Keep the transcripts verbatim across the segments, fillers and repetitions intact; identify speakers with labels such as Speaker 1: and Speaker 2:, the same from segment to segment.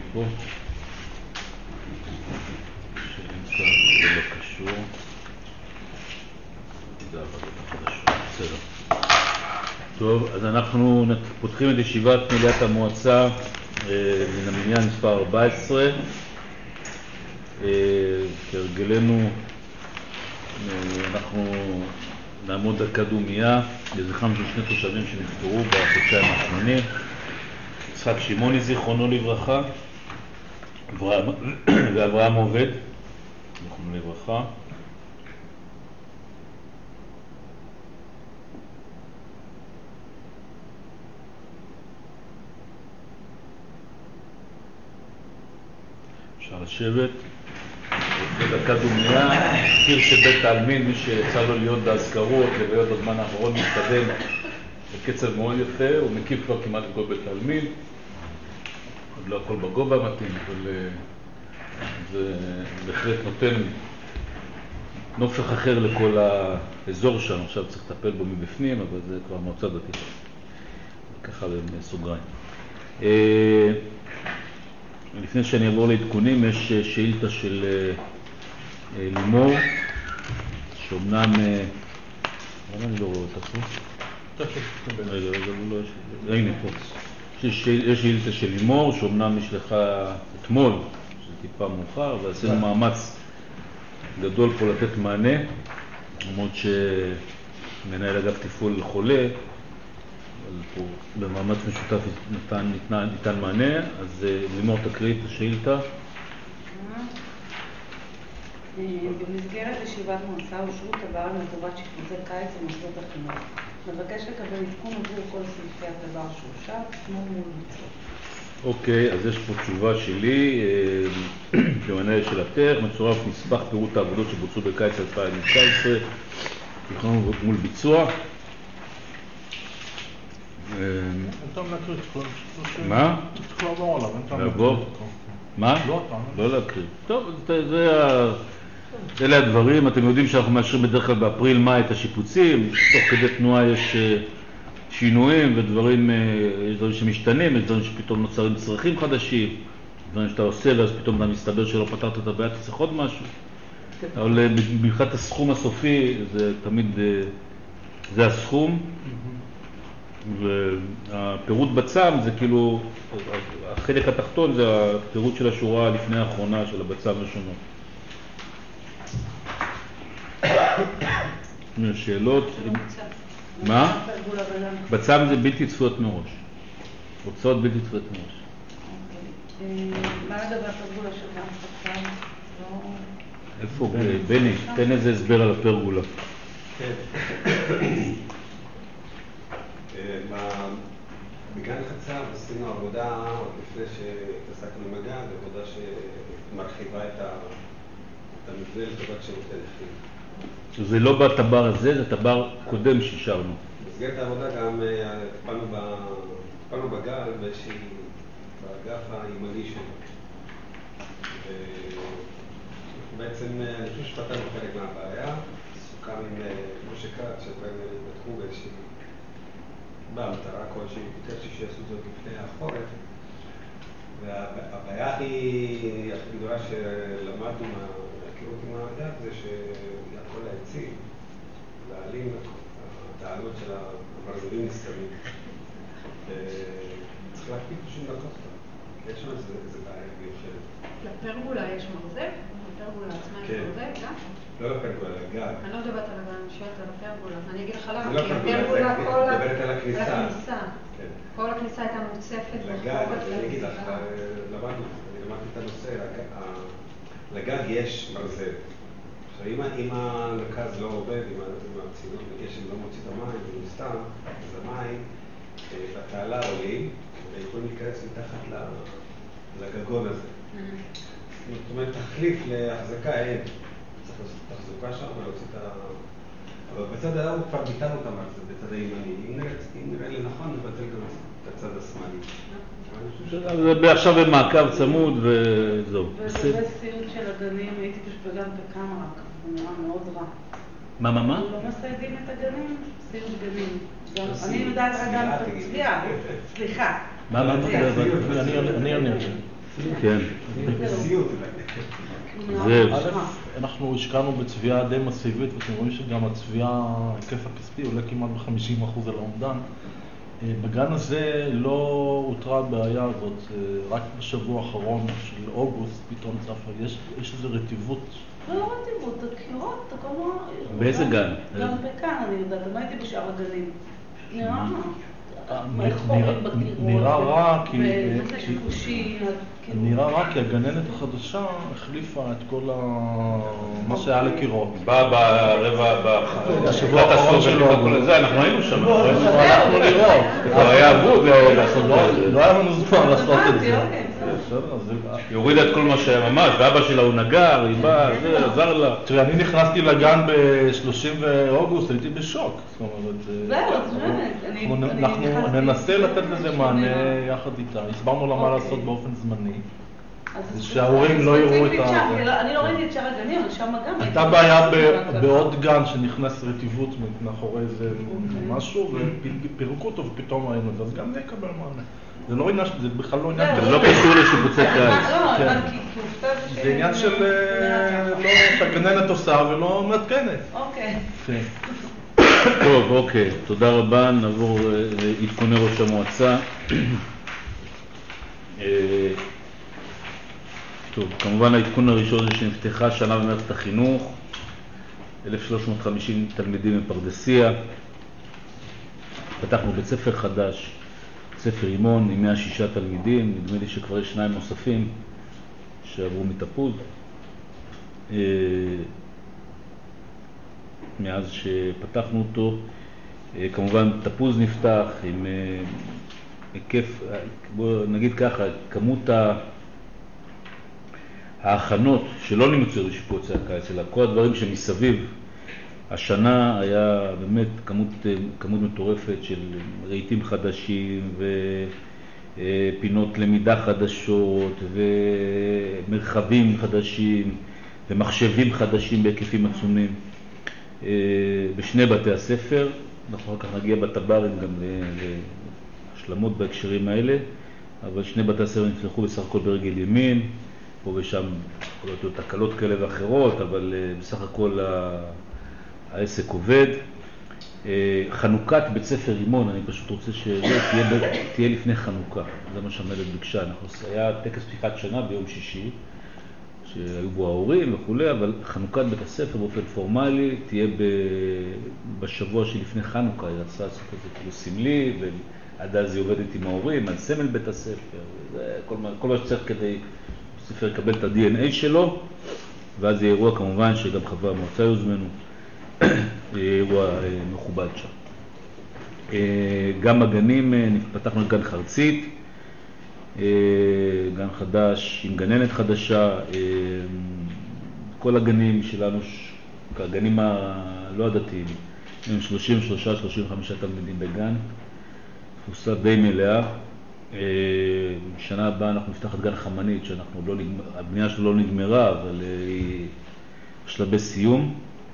Speaker 1: פה. זה לא קשור. זה עבודה חדשה. בסדר. טוב, אז אנחנו פותחים את ישיבת מליאת המועצה מן המניין מספר ארבע עשרה. כהרגלנו אנחנו נעמוד דקה דומייה לזכרם של שני תושבים שנפטרו בחודשיים האחרונים. יצחק שמעוני זיכרונו לברכה ואברהם עובד זיכרונו לברכה. אפשר לשבת. בדקה דומייה, מכיר שבית העלמין, מי שיצא לו להיות בהזכרות, לוויות בזמן האחרון מתקדם בקצב מאוד יפה, הוא מקיף כבר כמעט את כל בית העלמין, עוד לא הכל בגובה מתאים, אבל זה בהחלט נותן נופך אחר לכל האזור שם, עכשיו צריך לטפל בו מבפנים, אבל זה כבר מועצה דתית, ככה בסוגריים. לפני שאני אעבור לעדכונים, יש שאילתה של לימור, שאומנם... למה אני לא רואה אותה פה? רגע, רגע, לא יש... הנה, פה. יש שאילתה של לימור, שאומנם נשלחה אתמול, שזה טיפה מאוחר, ועשינו מאמץ גדול פה לתת מענה, למרות שמנהל אגף תפעול חולה, פה במאמץ משותף ניתן, ניתן, ניתן מענה. אז לימור תקריא את השאילתה.
Speaker 2: במסגרת ישיבת מועצה אושרו תב"רים לטובת שיפוצי קיץ במוסדות החינוך. מבקש לקבל עדכון עבור כל סעיפי התב"ר שאושר, כמו מול ביצוע.
Speaker 1: אוקיי, אז יש פה תשובה שלי, כמנהל של התך, מצורף נספח פירוט העבודות שבוצעו בקיץ אלפיים תשע עשרה, תכנון מול ביצוע. מה? לעבור? מה? לא להקריא. טוב, אלה הדברים. אתם יודעים שאנחנו מאשרים בדרך כלל באפריל מאי את השיפוצים, תוך כדי תנועה יש שינויים ודברים, יש דברים שמשתנים, יש דברים שפתאום נוצרים צרכים חדשים, דברים שאתה עושה ואז פתאום אתה מסתבר שלא פתרת את הבעיה, תצטרך עוד משהו. אבל מבחינת הסכום הסופי זה תמיד, זה הסכום. והפירוט בצם זה כאילו, החלק התחתון זה הפירוט של השורה לפני האחרונה של הבצם השונות. שאלות? מה? בצם זה בלתי צפויות מראש. הוצאות בלתי צפויות מראש.
Speaker 2: מה לגבי הפרגולה של בצם?
Speaker 1: איפה? בני, תן איזה הסבר על הפרגולה.
Speaker 3: בגן חצב עשינו עבודה עוד לפני שהתעסקנו עם הגן, עבודה שמרחיבה את המבנה לטובת שירותי נכים.
Speaker 1: זה לא בטבר הזה, זה טבר קודם שאישרנו.
Speaker 3: במסגרת העבודה גם טיפלנו בגל באגף הימני שלו. בעצם אני חושב שפתרנו חלק מהבעיה, סוכם עם משה כץ שדברים בדקו באיזושהי במטרה כלשהי, ביקשתי שיעשו זאת לפני החורף. והבעיה היא, הכי גדולה שלמדנו מההכירות עם האגף, זה שכל העצים, להעלים את העלות של הברזלים נסתרים. צריך להקפיד פשוט לקחת אותם. יש שם איזה בעיה מיוחדת.
Speaker 2: לפרגולה יש מרזב? לפרגולה עצמה יש מרזב, גם?
Speaker 3: לא לפרגולה, לגג.
Speaker 2: אני לא מדברת על הגן, אני שואלת על הפרגולה. אני אגיד לך למה, כי הפרגולה כל הכניסה. כל הכניסה הייתה מוצפת.
Speaker 3: לגג, אני אגיד לך, למדנו, אני למדתי את הנושא, לגג יש מרזב. עכשיו, אם המרכז לא עובד, אם הצינות בגשם לא מוציא את המים, זה מסתם, אז המים בתעלה עולים, ויכולים להיכנס מתחת לגגון הזה. זאת אומרת, תחליף להחזקה אין. צריך לעשות תחזוקה שם ולהוציא את ה... אבל בצד ההוא כבר ביטלנו אותם על זה, בצד הימני. אם נראה לי נכון, נבטל גם את הצד השמאלי.
Speaker 1: זה עכשיו במעקב צמוד וזהו.
Speaker 2: ובסיום של הגנים הייתי פשוט בגן בקמרה, זה נראה מאוד רע.
Speaker 1: מה, מה, מה?
Speaker 2: לא מסיידים את הגנים, סיום גנים. אני יודעת אדם, סליחה.
Speaker 1: מה, מה, מה? אני עונה. כן.
Speaker 4: אנחנו השקענו בצביעה די מסיבית, ואתם רואים שגם הצביעה, ההיקף הכספי עולה כמעט ב-חמישים אחוז על האומדן. בגן הזה לא הותרה הבעיה הזאת, רק בשבוע האחרון של אוגוסט פתאום צפה, יש איזו רטיבות.
Speaker 2: לא רטיבות, הקירות, כמו...
Speaker 1: באיזה גן?
Speaker 2: גם בכאן, אני יודעת, אני הייתי בשאר הגנים. נראה
Speaker 4: נראה רע כי...
Speaker 2: נראה
Speaker 4: רע כי הגננת החדשה החליפה את כל מה שהיה לקירות.
Speaker 1: באה ברבע, בשבוע האחרון של אוגוסט. אנחנו היינו שם.
Speaker 4: הלכנו לראות.
Speaker 1: כבר היה עבוד לעשות את זה.
Speaker 4: לא היה לנו זמן לעשות את זה.
Speaker 1: היא הורידה את כל מה שהיה ממש, ואבא שלה הוא נגר, היא באה, זה עזר לה.
Speaker 4: תראה, אני נכנסתי לגן ב-שלושים באוגוסט, הייתי בשוק.
Speaker 2: זהו, באמת.
Speaker 4: אנחנו ננסה לתת לזה מענה יחד איתה. הסברנו לה מה לעשות באופן זמני. שההורים לא יראו את ה...
Speaker 2: אני לא ראיתי את שאר הגנים, אבל שם גם...
Speaker 4: הייתה בעיה בעוד גן שנכנס רטיבות מאחורי איזה משהו, ופירקו אותו ופתאום ראינו את זה, אז גם זה יקבל מענה. זה לא עניין, זה בכלל לא עניין.
Speaker 1: זה לא קשור לשיפוצי קיץ.
Speaker 4: זה עניין של שהגננת עושה ולא מעדכנת.
Speaker 2: אוקיי.
Speaker 1: טוב, אוקיי. תודה רבה. נעבור לעדכוני ראש המועצה. טוב, כמובן העדכון הראשון זה שנפתחה שנה במערכת החינוך. אלף שלוש מאות וחמישים תלמידים בפרדסיה. פתחנו בית ספר חדש. ספר רימון עם מאה ושישה תלמידים, נדמה לי שכבר יש שניים נוספים שעברו מתפוז. מאז שפתחנו אותו, כמובן תפוז נפתח עם היקף, בוא נגיד ככה, כמות ההכנות שלא נמצאו לשיפוצי הקיץ, אלא כל הדברים שמסביב, השנה היה באמת כמות, כמות מטורפת של רהיטים חדשים ופינות למידה חדשות ומרחבים חדשים ומחשבים חדשים בהיקפים עצומים בשני בתי הספר. אנחנו אחר כך נגיע בטברים גם להשלמות בהקשרים האלה, אבל שני בתי הספר נפתחו בסך הכל ברגל ימין, פה ושם יכולות להיות תקלות כאלה ואחרות, אבל בסך הכל העסק עובד. חנוכת בית ספר רימון, אני פשוט רוצה שזה תהיה, תהיה לפני חנוכה, זה מה שהמלך ביקשה. היה טקס פתיחת שנה ביום שישי, שהיו בו ההורים וכו', אבל חנוכת בית הספר באופן פורמלי תהיה בשבוע שלפני חנוכה. היא רצתה לעשות את זה כאילו סמלי, ועד אז היא עובדת עם ההורים, על סמל בית הספר, זה כל מה, כל מה שצריך כדי הספר יקבל את ה-די אן איי שלו, ואז יהיה אירוע כמובן שגם חברי המועצה יוזמנו. אירוע מכובד שם. גם הגנים, פתחנו את גן חרצית, גן חדש עם גננת חדשה, כל הגנים שלנו, הגנים הלא הדתיים, הם שלושים ושלושה שלושים וחמישה תלמידים בגן, תפוסה די מלאה. שנה הבאה אנחנו נפתח את גן חמנית, שאנחנו לא נגמר, הבנייה שלו לא נגמרה, אבל היא שלבי סיום.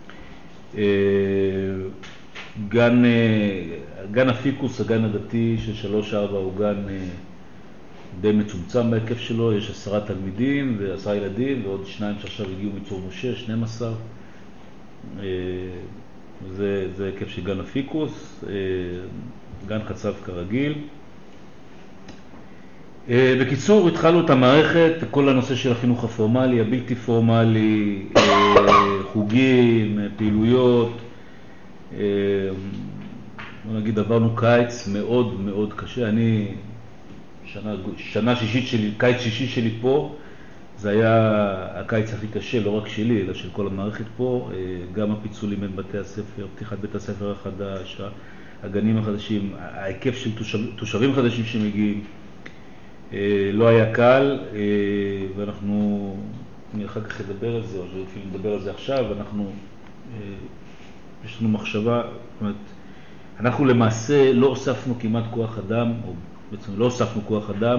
Speaker 1: גן, גן אפיקוס, הגן הדתי של שלוש ארבע, הוא גן די מצומצם בהיקף שלו, יש עשרה תלמידים ועשרה ילדים ועוד שניים שעכשיו הגיעו מצור משה, שנים עשר. זה, זה היקף של גן אפיקוס, גן חצב כרגיל. בקיצור, התחלנו את המערכת, כל הנושא של החינוך הפורמלי, הבלתי פורמלי, חוגים, פעילויות. בוא נגיד, עברנו קיץ מאוד מאוד קשה. אני, שנה, שנה שישית שלי, קיץ שישי שלי פה, זה היה הקיץ הכי קשה, לא רק שלי, אלא של כל המערכת פה. גם הפיצולים בין בתי הספר, פתיחת בית הספר החדש, הגנים החדשים, ההיקף של תושב, תושבים חדשים שמגיעים. לא היה קל, ואנחנו, אני אחר כך אדבר על זה, או שאפילו נדבר על זה עכשיו, אנחנו, יש לנו מחשבה, זאת אומרת, אנחנו למעשה לא הוספנו כמעט כוח אדם, או בעצם לא הוספנו כוח אדם,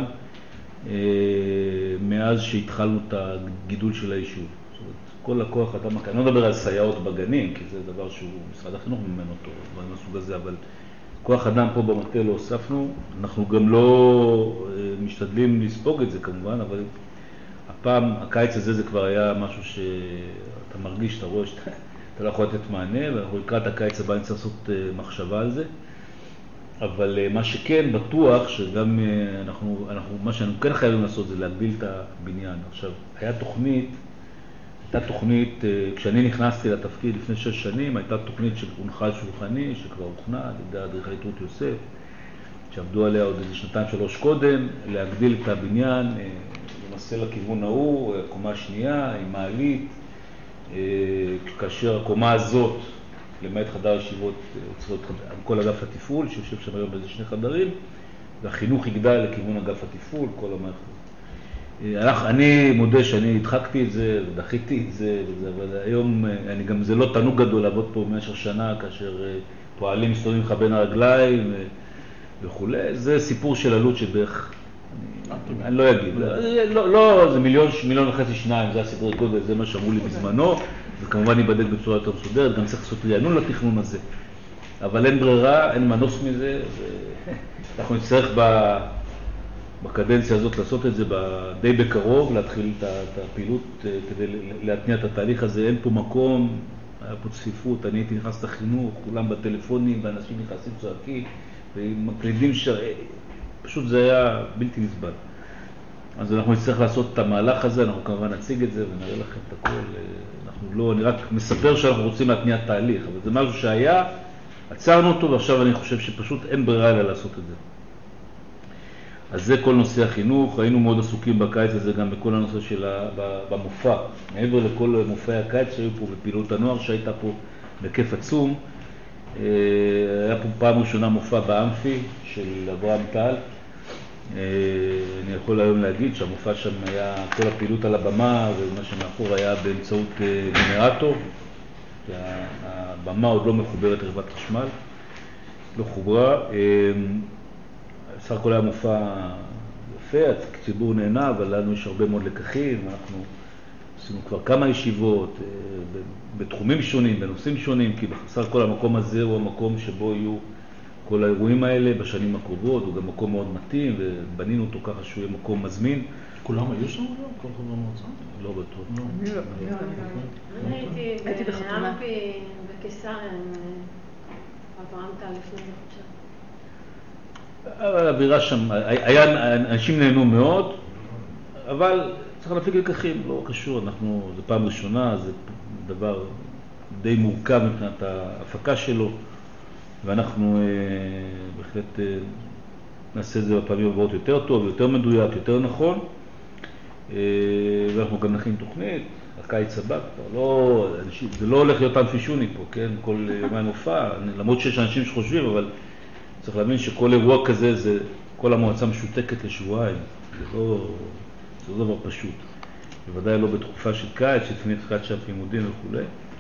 Speaker 1: מאז שהתחלנו את הגידול של היישוב. זאת אומרת, כל הכוח אדם, אני לא מדבר על סייעות בגנים, כי זה דבר שהוא משרד החינוך ממנו אותו, דברים מהסוג הזה, אבל כוח אדם פה במטה לא הוספנו, אנחנו גם לא משתדלים לספוג את זה כמובן, אבל הפעם, הקיץ הזה זה כבר היה משהו שאתה מרגיש, אתה רואה שאתה אתה לא יכול לתת מענה, ואנחנו לקראת הקיץ הבא נצטרך לעשות מחשבה על זה. אבל מה שכן בטוח, שגם אנחנו, אנחנו, מה שאנחנו כן חייבים לעשות זה להגביל את הבניין. עכשיו, היה תוכנית, הייתה תוכנית, כשאני נכנסתי לתפקיד לפני שש שנים, הייתה תוכנית שהונחה על שולחני, שכבר הוכנה על ידי אדריכלית רות יוסף, שעבדו עליה עוד איזה שנתיים שלוש קודם, להגדיל את הבניין, למעשה לכיוון ההוא, הקומה השנייה, עם מעלית, כאשר הקומה הזאת, למעט חדר ישיבות, צריך להיות כל אגף התפעול, שיושב שם היום באיזה שני חדרים, והחינוך יגדל לכיוון אגף התפעול, כל המערכת. אני מודה שאני הדחקתי את זה, ודחיתי את זה, וזה, אבל היום אני גם, זה לא תענוג גדול לעבוד פה במשך שנה, כאשר פועלים מסתובבים לך בין הרגליים וכו'. זה סיפור של עלות שבערך, אני, אני לא אגיד, לא, לא, זה מיליון, מיליון וחצי שניים, זה הסדרי גודל, זה מה שאמרו לי בזמנו, וכמובן ייבדק בצורה יותר מסודרת, גם צריך לעשות רענון לתכנון הזה. אבל אין ברירה, אין מנוס מזה, אנחנו נצטרך ב, בקדנציה הזאת לעשות את זה די בקרוב, להתחיל את הפעילות כדי להתניע את התהליך הזה. אין פה מקום, היה פה צפיפות, אני הייתי נכנס לחינוך, כולם בטלפונים, ואנשים נכנסים צועקים, ומקלידים ש... פשוט זה היה בלתי נסבל. אז אנחנו נצטרך לעשות את המהלך הזה, אנחנו כמובן נציג את זה ונראה לכם את הכל. אנחנו לא, אני רק מספר שאנחנו רוצים להתניע תהליך, אבל זה משהו שהיה, עצרנו אותו, ועכשיו אני חושב שפשוט אין ברירה אלא לעשות את זה. אז זה כל נושא החינוך, היינו מאוד עסוקים בקיץ הזה גם בכל הנושא של המופע. מעבר לכל מופעי הקיץ שהיו פה בפעילות הנוער שהייתה פה בכיף עצום, היה פה פעם ראשונה מופע באמפי של אברהם טל. אני יכול היום להגיד שהמופע שם היה כל הפעילות על הבמה, ומה שמאחור היה באמצעות גנרטור. הבמה עוד לא מחוברת לרבת חשמל, לא חוברה. סך הכל היה מופע יפה, הציבור נהנה, אבל לנו יש הרבה מאוד לקחים. אנחנו עשינו כבר כמה ישיבות בתחומים שונים, בנושאים שונים, כי בסך הכל המקום הזה הוא המקום שבו יהיו כל האירועים האלה בשנים הקרובות, הוא גם מקום מאוד מתאים, ובנינו אותו ככה שהוא יהיה מקום מזמין.
Speaker 4: כולם היו שם? כל חברי המועצה?
Speaker 1: לא בטוח.
Speaker 5: אני הייתי באמפי בקיסריה עם אברהם טל לפני זה חודשיים.
Speaker 1: אבל האווירה שם, היה, אנשים נהנו מאוד, אבל צריך להפיק לקחים, לא קשור, אנחנו, זה פעם ראשונה, זה דבר די מורכב מבחינת ההפקה שלו, ואנחנו אה, בהחלט אה, נעשה את זה בפעמים הבאות יותר טוב, יותר מדויק, יותר נכון, אה, ואנחנו גם נכין תוכנית, הקיץ הבא, לא, אנשים, זה לא הולך להיות אנפישוני פה, כן, כל יומיים הופעה, למרות שיש אנשים שחושבים, אבל צריך להבין שכל אירוע כזה, זה, כל המועצה משותקת לשבועיים, זה לא, זה לא דבר פשוט. בוודאי לא בתקופה של קיץ, שתפנית חד שעת לימודים וכו'.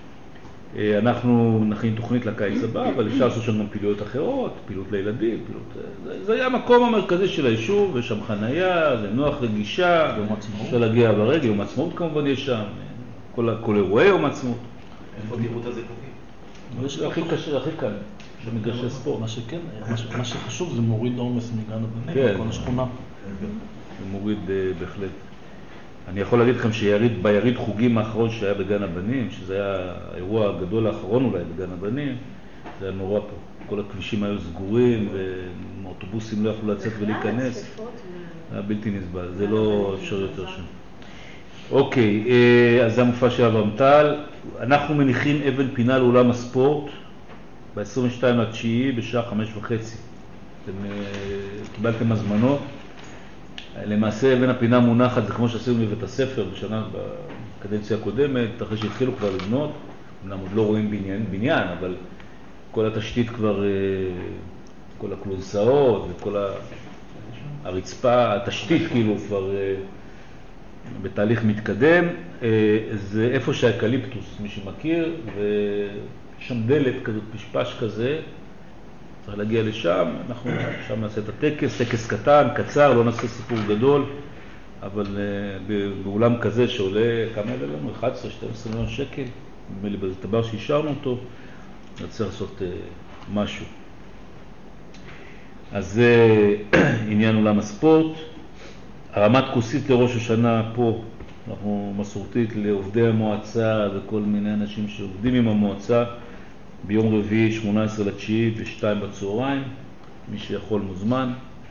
Speaker 1: אנחנו נכין תוכנית לקיץ הבא, אבל אפשר לעשות שם גם פעילויות אחרות, פעילות לילדים, פעילות... זה, זה היה המקום המרכזי של היישוב, יש שם חנייה, זה נוח לגישה, אפשר להגיע ברגל, יום עצמאות כמובן יש שם, כל, כל אירועי יום עצמאות.
Speaker 3: איפה תראו את הזיקוקים?
Speaker 1: זה הכי קשה, הכי קל. במגרשי ספורט.
Speaker 4: מה שכן, מה שחשוב זה מוריד עומס מגן הבנים, כל השכונה.
Speaker 1: זה מוריד בהחלט. אני יכול להגיד לכם שביריד חוגים האחרון שהיה בגן הבנים, שזה היה האירוע הגדול האחרון אולי בגן הבנים, זה היה נורא פה. כל הכבישים היו סגורים, ואוטובוסים לא יכלו לצאת ולהיכנס. זה היה בלתי נסבל, זה לא אפשר יותר שם. אוקיי, אז זה המופע של אברהם טל. אנחנו מניחים אבן פינה לאולם הספורט, ב-עשרים ושתיים לתשיעי בשעה חמש וחצי. אתם קיבלתם הזמנות. למעשה אבן הפינה מונחת, זה כמו שעשינו בבית הספר בשנה, בקדנציה הקודמת, אחרי שהתחילו כבר לבנות. אמנם עוד לא רואים בניין, בניין, אבל כל התשתית כבר, כל הקלונסאות וכל הרצפה, התשתית כאילו כבר בתהליך מתקדם. זה איפה שהאקליפטוס, מי שמכיר, ויש שם דלת כזאת, פשפש כזה, צריך להגיע לשם, אנחנו שם נעשה את הטקס, טקס קטן, קצר, לא נעשה סיפור גדול, אבל באולם כזה שעולה, כמה עולה לנו? אחת עשרה שתים עשרה מיליון שקל, נדמה לי בזה דבר שהשארנו אותו, נצטרך לעשות משהו. אז זה עניין אולם הספורט. הרמת כוסית לראש השנה פה, אנחנו מסורתית לעובדי המועצה וכל מיני אנשים שעובדים עם המועצה, ביום רביעי שמונה עשרה לתשיעי ושתיים בצהריים, מי שיכול מוזמן.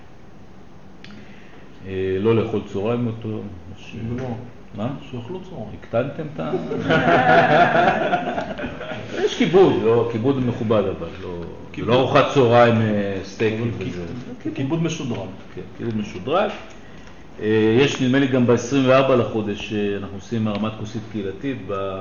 Speaker 1: לא לאכול צהריים אותו. מה?
Speaker 4: שיאכלו צהריים.
Speaker 1: הקטנתם את ה... יש כיבוד, לא, כיבוד מכובד אבל, לא ארוחת צהריים סטייקים וזה.
Speaker 4: כיבוד משודרג.
Speaker 1: כן, כיבוד משודרג. יש נדמה לי גם ב-עשרים וארבעה לחודש אנחנו עושים הרמת כוסית קהילתית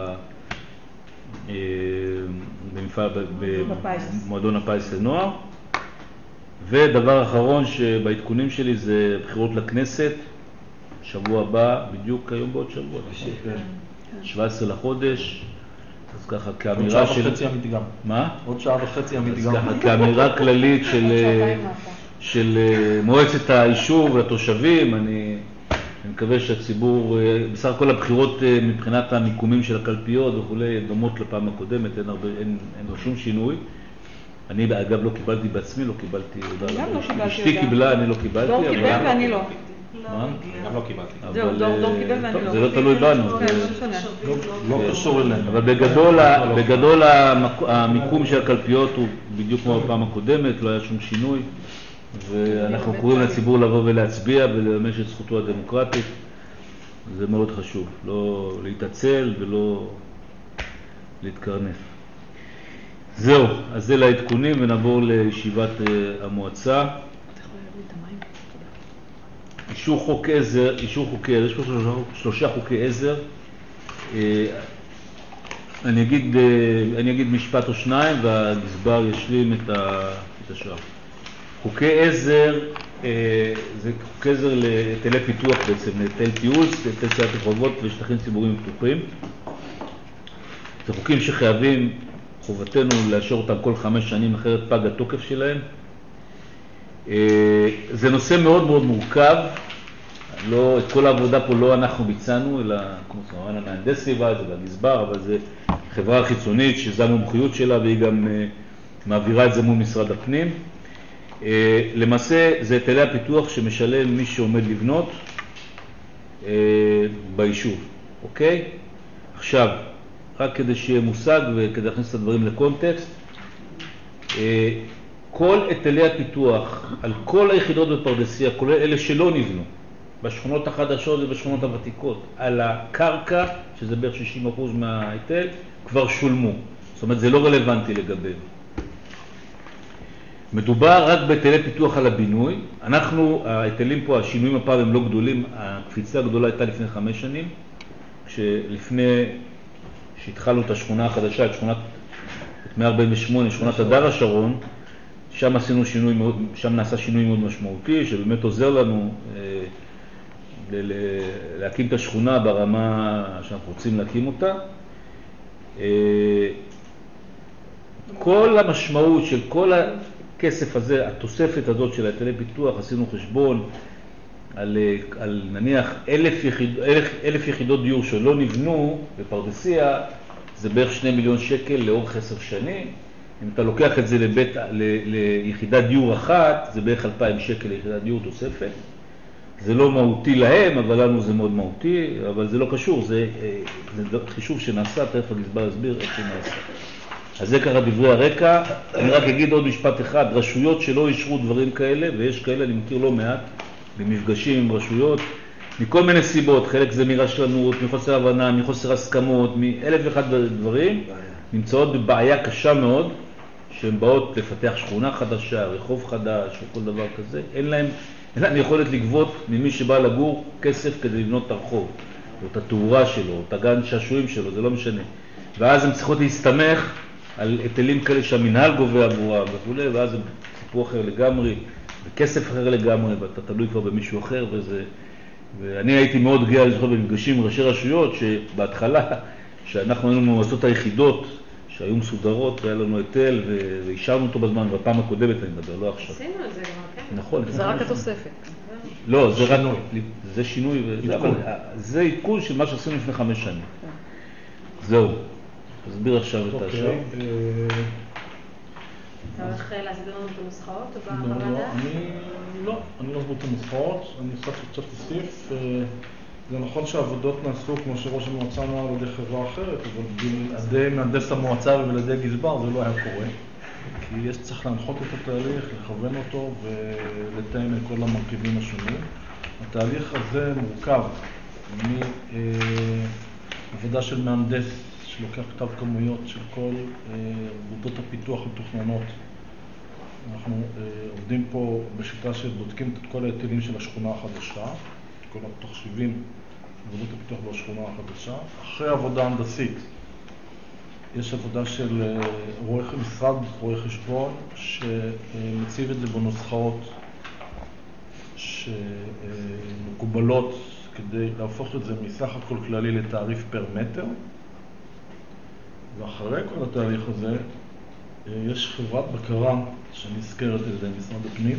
Speaker 1: במפעל, במועדון הפיס לנוער. ודבר אחרון שבעדכונים שלי זה בחירות לכנסת, שבוע הבא, בדיוק היום בעוד שבוע, שבע עשרה לחודש, אז ככה כאמירה
Speaker 4: עוד שעה וחצי המדגם.
Speaker 1: מה?
Speaker 4: עוד שעה וחצי המדגם.
Speaker 1: אז ככה כאמירה כללית של, של מועצת האישור והתושבים, אני, אני מקווה שהציבור, בסך הכל הבחירות מבחינת המיקומים של הקלפיות וכולי, דומות לפעם הקודמת, אין, הרבה, אין, אין לו שום שינוי. אני אגב לא קיבלתי בעצמי, לא קיבלתי הודעה. אשתי קיבלה, אני לא קיבלתי.
Speaker 2: דור קיבל ואני לא.
Speaker 1: מה?
Speaker 3: גם לא קיבלתי.
Speaker 2: זהו, דור קיבל ואני לא.
Speaker 1: זה לא תלוי בנו.
Speaker 4: לא קשור אלינו.
Speaker 1: אבל בגדול המיקום של הקלפיות הוא בדיוק כמו בפעם הקודמת, לא היה שום שינוי. ואנחנו קוראים לציבור לבוא ולהצביע ולממש את זכותו הדמוקרטית. זה מאוד חשוב, לא להתעצל ולא להתקרנף. זהו, אז זה לעדכונים ונעבור לישיבת המועצה. אישור חוק עזר, אישור חוקי עזר, יש פה שלושה, שלושה חוקי עזר. אני אגיד, אני אגיד משפט או שניים והגזבר ישלים את השאר. חוקי עזר, זה חוקי עזר להיטלי פיתוח בעצם, להיטל טיול, להיטל ציית רחובות ושטחים ציבוריים פתוחים. זה חוקים שחייבים, חובתנו לאשר אותם כל חמש שנים, אחרת פג התוקף שלהם. זה נושא מאוד מאוד מורכב, לא, את כל העבודה פה לא אנחנו ביצענו, אלא כמו שאמרנו, המהנדס סביבה, זה והגזבר, אבל זה חברה חיצונית שזו המומחיות שלה והיא גם מעבירה את זה מול משרד הפנים. למעשה זה היטלי הפיתוח שמשלם מי שעומד לבנות ביישוב, אוקיי? עכשיו, רק כדי שיהיה מושג וכדי להכניס את הדברים לקונטקסט, כל היטלי הפיתוח על כל היחידות בפרדסיה, כולל אלה שלא נבנו, בשכונות החדשות ובשכונות הוותיקות, על הקרקע, שזה בערך שישים אחוז מההיטל, כבר שולמו. זאת אומרת, זה לא רלוונטי לגבינו. מדובר רק בהיטלי פיתוח על הבינוי. אנחנו, ההיטלים פה, השינויים הפעם הם לא גדולים. הקפיצה הגדולה הייתה לפני חמש שנים, כשלפני שהתחלנו את השכונה החדשה, את שכונת את מאה ארבעים ושמונה, שכונת הדר השרון, שם עשינו שינוי מאוד, שם נעשה שינוי מאוד משמעותי, שבאמת עוזר לנו אה, ל- ל- להקים את השכונה ברמה שאנחנו רוצים להקים אותה. אה, כל המשמעות של כל הכסף הזה, התוספת הזאת של היטלי פיתוח, עשינו חשבון על, על נניח אלף, יחיד, אלף, אלף יחידות דיור שלא נבנו בפרדסיה, זה בערך שני מיליון שקל לאורך עשר שנים. אם אתה לוקח את זה לבית, ל, ליחידת דיור אחת, זה בערך אלפיים שקל ליחידת דיור תוספת. זה לא מהותי להם, אבל לנו זה מאוד מהותי, אבל זה לא קשור, זה, זה חישוב שנעשה, תכף הגזבר יסביר איך זה נעשה. אז זה ככה דברי הרקע. אני רק אגיד עוד משפט אחד, רשויות שלא אישרו דברים כאלה, ויש כאלה, אני מכיר לא מעט, במפגשים עם רשויות, מכל מיני סיבות, חלק זה מרשלנות, מחוסר הבנה, מחוסר הסכמות, מאלף ואחד דברים, נמצאות בבעיה קשה מאוד, שהן באות לפתח שכונה חדשה, רחוב חדש או כל דבר כזה, אין להם, אין להם יכולת לגבות ממי שבא לגור כסף כדי לבנות את הרחוב, או את התאורה שלו, או את הגן שעשועים שלו, זה לא משנה. ואז הן צריכות להסתמך על היטלים כאלה שהמנהל גובה עבורם וכו', ואז זה סיפור אחר לגמרי, וכסף אחר לגמרי, ואתה תלוי כבר במישהו אחר, וזה... ואני הייתי מאוד גאה לזכות במפגשים עם ראשי רשויות, שבהתחלה, שאנחנו היינו במועצות היחידות, שהיו מסודרות, והיה לנו היטל, ואישרנו אותו בזמן, בפעם הקודמת אני מדבר, לא עכשיו.
Speaker 5: עשינו את זה כבר, כן.
Speaker 1: נכון.
Speaker 2: זה רק התוספת.
Speaker 1: לא, זה רק... זה שינוי, זה עדכון של מה שעשינו לפני חמש שנים. זהו. תסביר עכשיו את השאר.
Speaker 5: אתה הולך להסביר לנו את הנוסחאות?
Speaker 4: לא, אני לא. אני לא עזבו את הנוסחאות, אני קצת קצת אוסיף. זה נכון שהעבודות נעשו, כמו שראש המועצה אמר, על ידי חברה אחרת, אבל בלעדי מהנדס המועצה ובלעדי גזבר זה לא היה קורה. כי יש צריך להנחות את התהליך, לכוון אותו ולתאם את כל המרכיבים השונים. התהליך הזה מורכב מעבודה של מהנדס שלוקח כתב כמויות של כל עבודות הפיתוח המתוכננות. אנחנו עובדים פה בשיטה שבודקים את כל ההיטלים של השכונה החדשה, כל התחשיבים עבודות הפיתוח בשכונה החדשה. אחרי עבודה הנדסית יש עבודה של רואה משרד רואה חשבון שמציב את זה בנוסחאות שמקובלות כדי להפוך את זה מסך הכל כללי לתעריף פר מטר. ואחרי כל התהליך הזה יש חברת בקרה שנזכרת על ידי משרד הפנים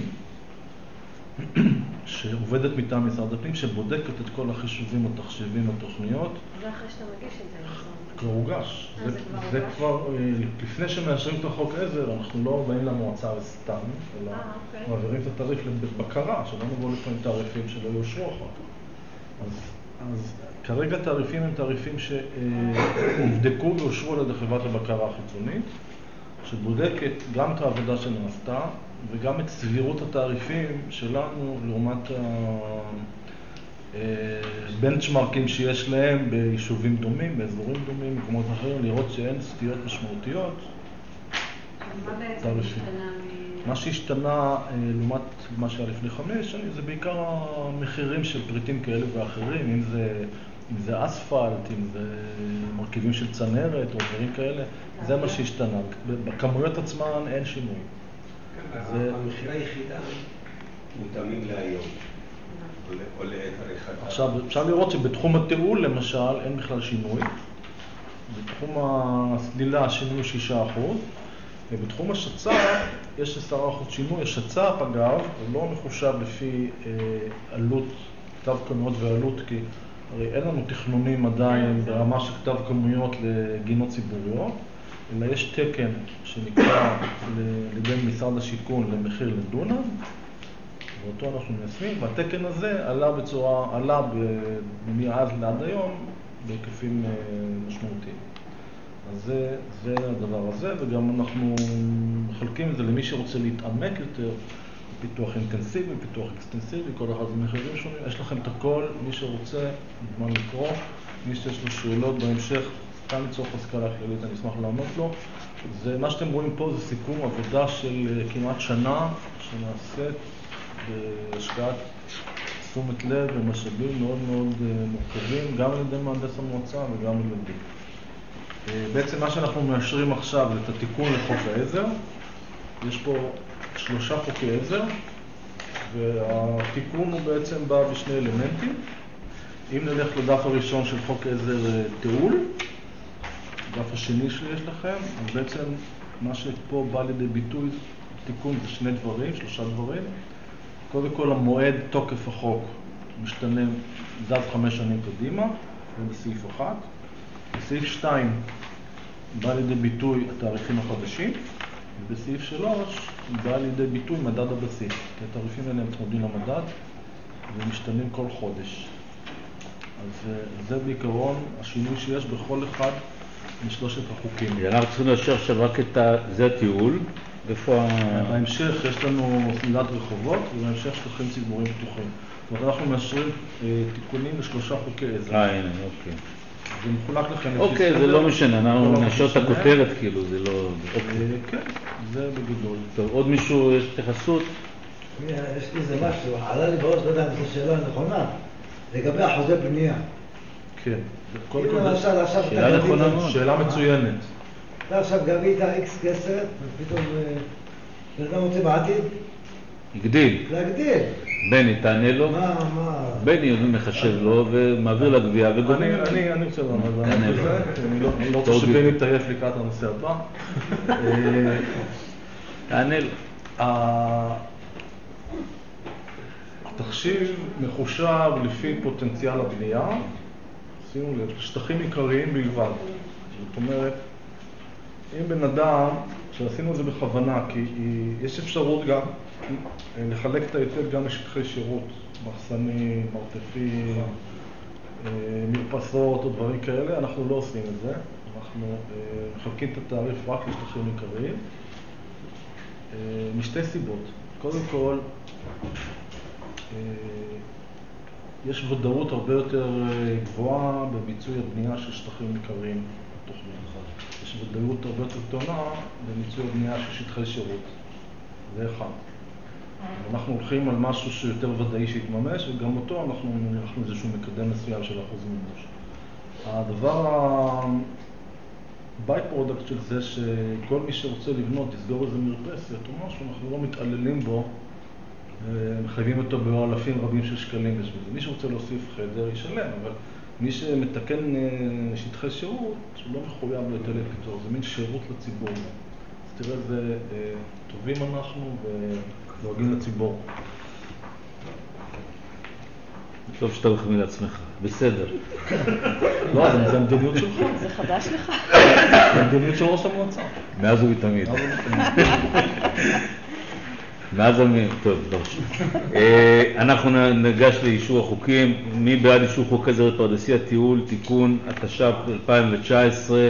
Speaker 4: שעובדת מטעם משרד הפנים שבודקת את כל החישובים, התחשיבים, התוכניות.
Speaker 5: זה אחרי שאתה מגיש את זה.
Speaker 4: כבר הוגש. זה, זה כבר, לפני שמאשרים את החוק עזר, אנחנו לא באים למועצה וסתם, אלא מעבירים את התעריף לבקרה, שלא נבוא לפעמים תעריפים שלא יאושרו אחר כך. אז, אז כרגע תעריפים הם תעריפים שהובדקו ואושרו על ידי חברת הבקרה החיצונית, שבודקת גם את העבודה שנעשתה, וגם את סבירות התעריפים שלנו לעומת הבנצ'מרקים שיש להם ביישובים דומים, באזורים דומים, מקומות אחרים, לראות שאין סטיות משמעותיות.
Speaker 5: מה בעצם השתנה?
Speaker 4: מה שהשתנה לעומת מה שהיה לפני חמש שנים זה בעיקר המחירים של פריטים כאלה ואחרים, אם זה, אם זה אספלט, אם זה מרכיבים של צנרת או דברים כאלה, זה מה שהשתנה. בכמויות עצמן אין שינוי.
Speaker 3: המחיר היחידה מותאמים להיום, או לתאריך אחד.
Speaker 4: עכשיו, אפשר לראות שבתחום התיעול, למשל, אין בכלל שינוי. בתחום הסלילה השינוי הוא שישה אחוז, ובתחום השצ"פ יש עשרה אחוז שינוי. השצ"פ, אגב, הוא לא מחושב לפי אה, עלות, כתב כמויות ועלות, כי הרי אין לנו תכנונים עדיין ברמה של כתב כמויות לגינות ציבוריות, אלא יש תקן שנקרא לבין משרד השיכון למחיר לדונם, ואותו אנחנו מיישמים, והתקן הזה עלה בצורה, עלה מאז לעד היום בהיקפים משמעותיים. אז זה, זה הדבר הזה, וגם אנחנו מחלקים את זה למי שרוצה להתעמק יותר, פיתוח אינטנסיבי, פיתוח אקסטנסיבי, כל אחד זה מחירים שונים. יש לכם את הכל, מי שרוצה, מזמן לקרוא, מי שיש לו שאלות בהמשך, כאן לצורך השכלה כללית, אני אשמח לענות לו. זה, מה שאתם רואים פה זה סיכום עבודה של כמעט שנה שנעשית בהשקעת תשומת לב ומשאבים מאוד מאוד מורכבים, גם על ידי מהנדס המועצה וגם על ידי. בעצם מה שאנחנו מאשרים עכשיו זה את התיקון לחוק העזר. יש פה שלושה חוקי עזר, והתיקון הוא בעצם בא בשני אלמנטים. אם נלך לדף הראשון של חוק עזר תיעול, דף השני שיש לכם, אז בעצם מה שפה בא לידי ביטוי, תיקון זה שני דברים, שלושה דברים. קודם כל המועד תוקף החוק משתנה זז חמש שנים קדימה, זה בסעיף אחת. בסעיף שתיים בא לידי ביטוי התעריפים החדשים, ובסעיף שלוש בא לידי ביטוי מדד הבסיס. כי התעריפים האלה הם צמודים למדד ומשתנים כל חודש. אז זה בעיקרון השינוי שיש בכל אחד משלושת החוקים.
Speaker 1: אנחנו צריכים לאשר עכשיו רק את זה הטיעול, ואיפה ה...
Speaker 4: בהמשך יש לנו סלילת רחובות, ובהמשך שטחים ציבוריים פתוחים. זאת אומרת, אנחנו מאשרים תיקונים לשלושה חוקי עזר.
Speaker 1: אה, הנה, אוקיי.
Speaker 4: זה מחולק לכם.
Speaker 1: אוקיי, זה לא משנה, אנחנו נאשר את הכותרת, כאילו, זה לא...
Speaker 4: כן, זה בגדול.
Speaker 1: טוב, עוד מישהו יש התייחסות?
Speaker 6: יש לי איזה משהו, עלה לי בראש, לא יודע אם זו שאלה נכונה, לגבי אחוזי בנייה.
Speaker 4: כן.
Speaker 6: אם למשל עכשיו
Speaker 1: שאלה נכונה מאוד.
Speaker 4: שאלה מצוינת.
Speaker 6: אתה עכשיו גבית איקס כסף, ופתאום בן אדם רוצה בעתיד?
Speaker 1: הגדיל.
Speaker 6: להגדיל.
Speaker 1: בני, תענה לו.
Speaker 6: מה, מה?
Speaker 1: בני מחשב לו ומעביר לגבייה וגומר.
Speaker 4: אני, אני רוצה לענות.
Speaker 1: תענה לו.
Speaker 4: אני לא רוצה שבני יתעייף לקראת הנושא הבא.
Speaker 1: תענה לו.
Speaker 4: התחשיב מחושב לפי פוטנציאל הבנייה, שימו לב, שטחים עיקריים בלבד. זאת אומרת, אם בן אדם, שעשינו את זה בכוונה, כי יש אפשרות גם לחלק את ההיטל גם לשטחי שירות, מחסנים, מרתפים, מרפסות או דברים כאלה, אנחנו לא עושים את זה. אנחנו מחלקים את התעריף רק לשטחים עיקריים, משתי סיבות. קודם כל, יש ודאות הרבה יותר גבוהה בביצועי הבנייה של שטחים עיקריים בתוכנית. יש ודאות הרבה יותר גדולה בביצועי הבנייה של שטחי שירות. זה אחד. אנחנו הולכים על משהו שיותר ודאי שיתממש, וגם אותו אנחנו נלכנו איזשהו מקדם מסוים של אחוז מימוש. הדבר ה-by product של זה שכל מי שרוצה לבנות, לסגור איזה מרפסת או משהו, אנחנו לא מתעללים בו, מחייבים אותו באלפים רבים של שקלים בשביל זה. מי שרוצה להוסיף חדר ישלם, אבל מי שמתקן שטחי שירות, שהוא לא מחויב להיטלי פיתוח, זה מין שירות לציבור. אז תראה, זה טובים אנחנו ודואגים לציבור.
Speaker 1: טוב שאתה מחמיא לעצמך, בסדר.
Speaker 4: לא, זה המדיניות שלך.
Speaker 5: זה חדש לך.
Speaker 4: זה המדיניות של ראש המועצה.
Speaker 1: מאז ובתמיד. מאז אני... טוב, לא חשוב. אנחנו ניגש לאישור החוקים. מי בעד אישור חוק עזר פרדסיה טיול תיקון התש"ף אלפיים תשע עשרה?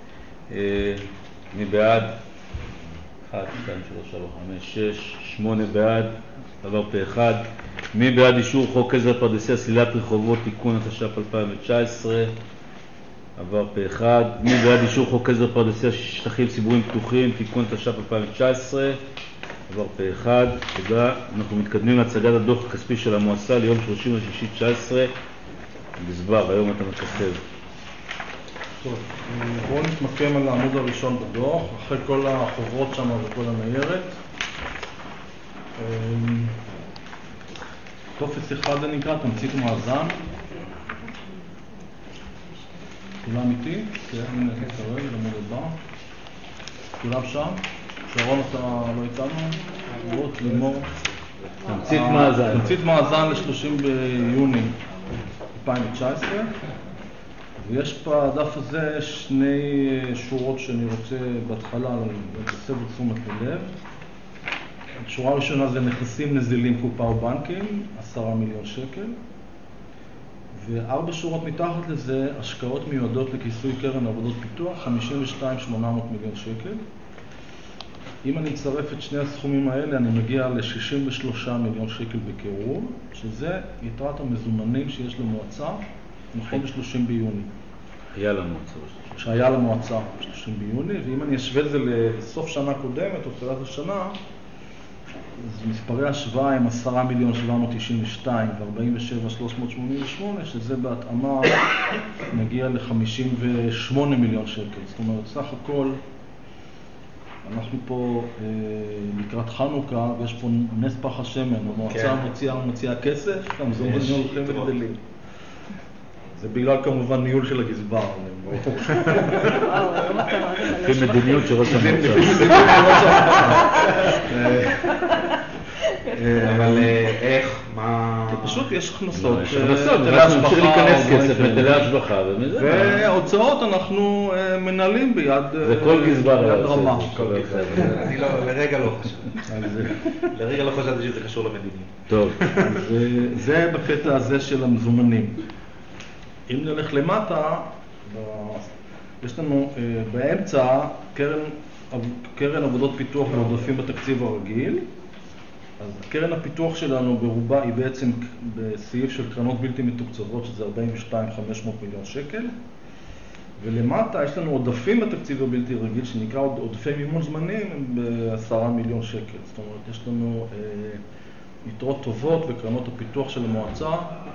Speaker 1: מי בעד? אחת, שתיים, שלוש, ארבע, חמש, שש, שמונה בעד, עבר פה אחד. מי בעד אישור חוק עזר פרדסיה סלילת רחובות תיקון התש"ף אלפיים תשע עשרה? עבר פה אחד. מי בעד אישור חוק עזר פרדסיה שטחים ציבוריים פתוחים תיקון התש"ף אלפיים תשע עשרה? עבר פה אחד. תודה. אנחנו מתקדמים להצגת הדוח הכספי של המועצה ליום שלושים ליוני תשע עשרה. גזבר, היום אתה מככב.
Speaker 4: טוב, בואו נתמקם על העמוד הראשון בדוח, אחרי כל החוברות שם וכל הניירת. טופס אחד זה נקרא, תמצית מאזן. כולם איתי? כן, הנה, תראה, לעמוד הבא. כולם שם? שרון, אתה לא איתנו? רות, לימור.
Speaker 1: תמצית מאזן.
Speaker 4: תמצית מאזן ל-שלושים ביוני אלפיים תשע עשרה. ויש בדף הזה שני שורות שאני רוצה בהתחלה להסב את תשומת הלב. השורה הראשונה זה נכסים נזילים, קופה ובנקים, עשרה מיליון שקל. וארבע שורות מתחת לזה, השקעות מיועדות לכיסוי קרן עבודות פיתוח, חמישים ושתיים מיליון שמונה מאות שקל. אם אני אצרף את שני הסכומים האלה, אני מגיע ל-שישים ושלושה מיליון שקל בקירוב, שזה יתרת המזומנים שיש למועצה, נכון ב-שלושים ביוני.
Speaker 1: היה למועצה.
Speaker 4: שהיה למועצה ב-שלושים ביוני, ואם אני אשווה את זה לסוף שנה קודמת, או תחילת השנה, אז מספרי השוואה הם עשרה מיליון שבע מאות תשעים ושתיים ו-ארבעים ושבעה מיליון שלוש מאות שמונים ושמונה, שזה בהתאמה מגיע ל-חמישים ושמונה מיליון שקל. זאת אומרת, סך הכל, אנחנו פה אה, לקראת חנוכה, ויש פה נס פח השמן, המועצה כן. מוציאה, מוציאה כסף, גם זו מוציאה הולכים וגדלים. זה בגלל כמובן ניהול של הגזבר.
Speaker 1: לפי מדיניות של ראש המועצה.
Speaker 3: אבל איך? מה...
Speaker 4: פשוט יש הכנסות.
Speaker 1: יש הכנסות, אנחנו נמשיך להיכנס כסף, מטלי השבחה ומזה.
Speaker 4: וההוצאות אנחנו מנהלים ביד
Speaker 1: זה כל גזבר
Speaker 4: רמה.
Speaker 3: אני לרגע לא חשבתי. לרגע לא חשבתי שזה קשור למדיניות.
Speaker 1: טוב.
Speaker 4: זה בקטע הזה של המזומנים. אם נלך למטה, יש לנו באמצע קרן, קרן עבודות פיתוח ועודפים בתקציב הרגיל. אז קרן הפיתוח שלנו ברובה היא בעצם בסעיף של קרנות בלתי מתוקצבות, שזה ארבעים ושתיים מיליון חמש מאות שקל. ולמטה יש לנו עודפים בתקציב הבלתי רגיל, שנקרא עודפי מימון זמנים, הם בעשרה מיליון שקל. זאת אומרת, יש לנו אה, יתרות טובות בקרנות הפיתוח של המועצה,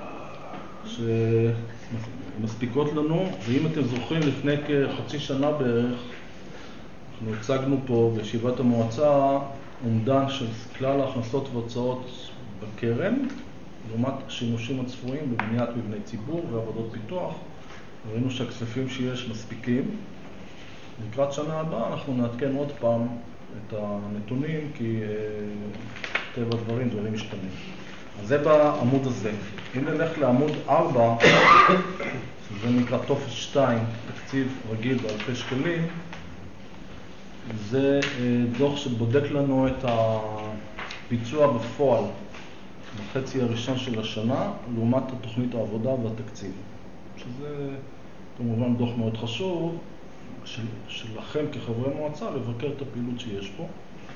Speaker 4: שמספיקות לנו, ואם אתם זוכרים, לפני כחצי שנה בערך, אנחנו הצגנו פה בישיבת המועצה אומדן של כלל ההכנסות והוצאות בקרן, לעומת השימושים הצפויים בבניית מבני ציבור ועבודות פיתוח. ראינו שהכספים שיש מספיקים. לקראת שנה הבאה אנחנו נעדכן עוד פעם את הנתונים, כי טבע דברים, דברים משתנים. אז זה בעמוד הזה. אם נלך לעמוד ארבע, זה נקרא טופס שתיים, תקציב רגיל באלפי שקלים, זה דוח שבודק לנו את ביצוע בפועל בחצי הראשון של השנה, לעומת התוכנית העבודה והתקציב. שזה כמובן דוח מאוד חשוב של, שלכם כחברי מועצה לבקר את הפעילות שיש פה.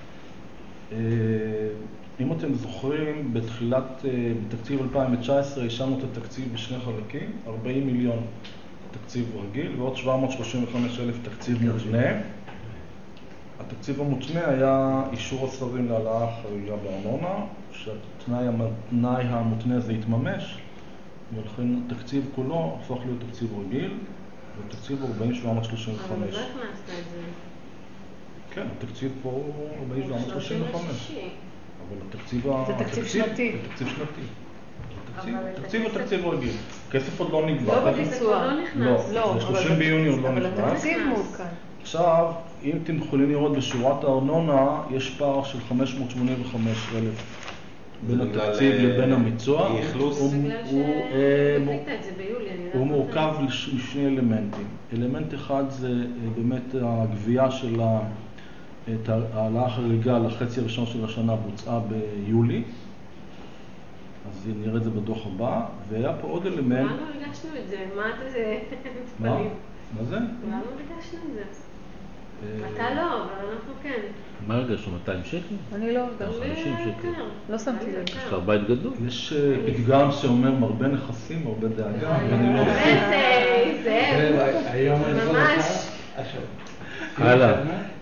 Speaker 4: אם אתם זוכרים, בתחילת, בתקציב אלפיים תשע עשרה אישרנו את התקציב בשני חלקים, ארבעים מיליון תקציב רגיל ועוד שבע מאות שלושים וחמישה אלף תקציב מותנה. התקציב המותנה היה אישור השרים להעלאה חריגה בארנונה, שהתנאי המותנה הזה התממש, ולכן התקציב כולו הפך להיות תקציב רגיל, ותקציב ארבעים שבע מאות שלושים וחמש.
Speaker 5: אבל לא הכנסת את זה.
Speaker 4: כן, התקציב פה הוא ארבעים שבע מאות שלושים וחמש. אבל התקציב...
Speaker 2: זה תקציב שנתי.
Speaker 4: זה תקציב שנתי. תקציב הוא תקציב רגיל. כסף עוד לא נקבע.
Speaker 5: לא בביצוע. לא נכנס.
Speaker 4: לא, זה שלושים ביוני עוד לא נכנס.
Speaker 2: אבל התקציב מעודכן.
Speaker 4: עכשיו, אם אתם יכולים לראות בשורת הארנונה, יש פער של חמש מאות שמונים וחמישה אלף בין התקציב לבין המיצוע.
Speaker 5: בגלל שהחליטה את זה ביולי.
Speaker 4: הוא מורכב משני אלמנטים. אלמנט אחד זה באמת הגבייה של העלאה החריגה לחצי הראשון של השנה בוצעה ביולי. אז נראה את זה בדוח הבא. והיה פה עוד אלמנט...
Speaker 5: כולנו הרגשנו את זה. מה זה?
Speaker 4: מה? מה זה?
Speaker 5: כולנו הרגשנו את זה. אתה לא, אבל אנחנו כן.
Speaker 1: מה הרגשנו? מאתיים שקל?
Speaker 2: אני לא
Speaker 1: חמישים שקל.
Speaker 2: לא שמתי לב.
Speaker 1: יש לך בית גדול?
Speaker 4: יש פתגם שאומר מרבה נכסים, מרבה דאגה, ואני לא...
Speaker 5: באמת, זאב. ממש.
Speaker 1: הלאה.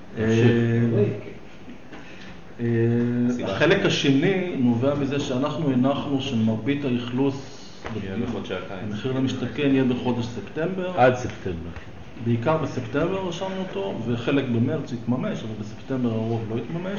Speaker 4: החלק השני נובע מזה שאנחנו הנחנו שמרבית האכלוס במחיר למשתכן יהיה בחודש ספטמבר.
Speaker 1: עד ספטמבר.
Speaker 4: בעיקר בספטמבר רשמנו אותו, וחלק במרץ יתממש, אבל בספטמבר הרוב לא יתממש.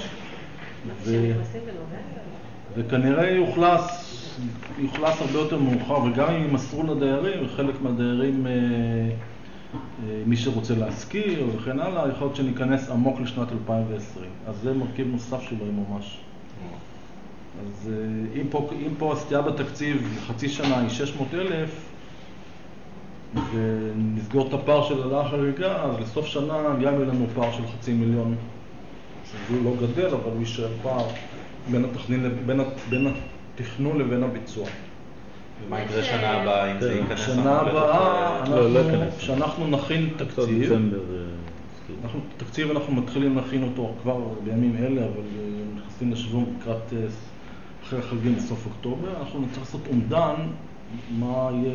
Speaker 4: וכנראה יוחלס, יוחלס הרבה יותר מאוחר, וגם אם ימסרו לדיירים, וחלק מהדיירים, מי שרוצה להשכיר וכן הלאה, יכול להיות שניכנס עמוק לשנת אלפיים ועשרים. אז זה מרכיב נוסף שלו ממש. אז אם פה, אם פה הסטייה בתקציב חצי שנה היא שש מאות אלף, ונסגור את הפער של העלאה חריגה, אז לסוף שנה גם יהיה לנו פער של חצי מיליון, שזה לא גדל, אבל הוא יישאר פער בין התכנון, בין, בין התכנון לבין הביצוע.
Speaker 7: ומה יקרה שנה הבאה, אם זה ייכנס?
Speaker 4: שנה הבאה, כשאנחנו נכין תקציב, אנחנו, תקציב אנחנו מתחילים להכין אותו כבר בימים אלה, אבל נכנסים לשבוע לקראת אחרי החגים בסוף אוקטובר, אנחנו נצטרך לעשות אומדן מה יהיה...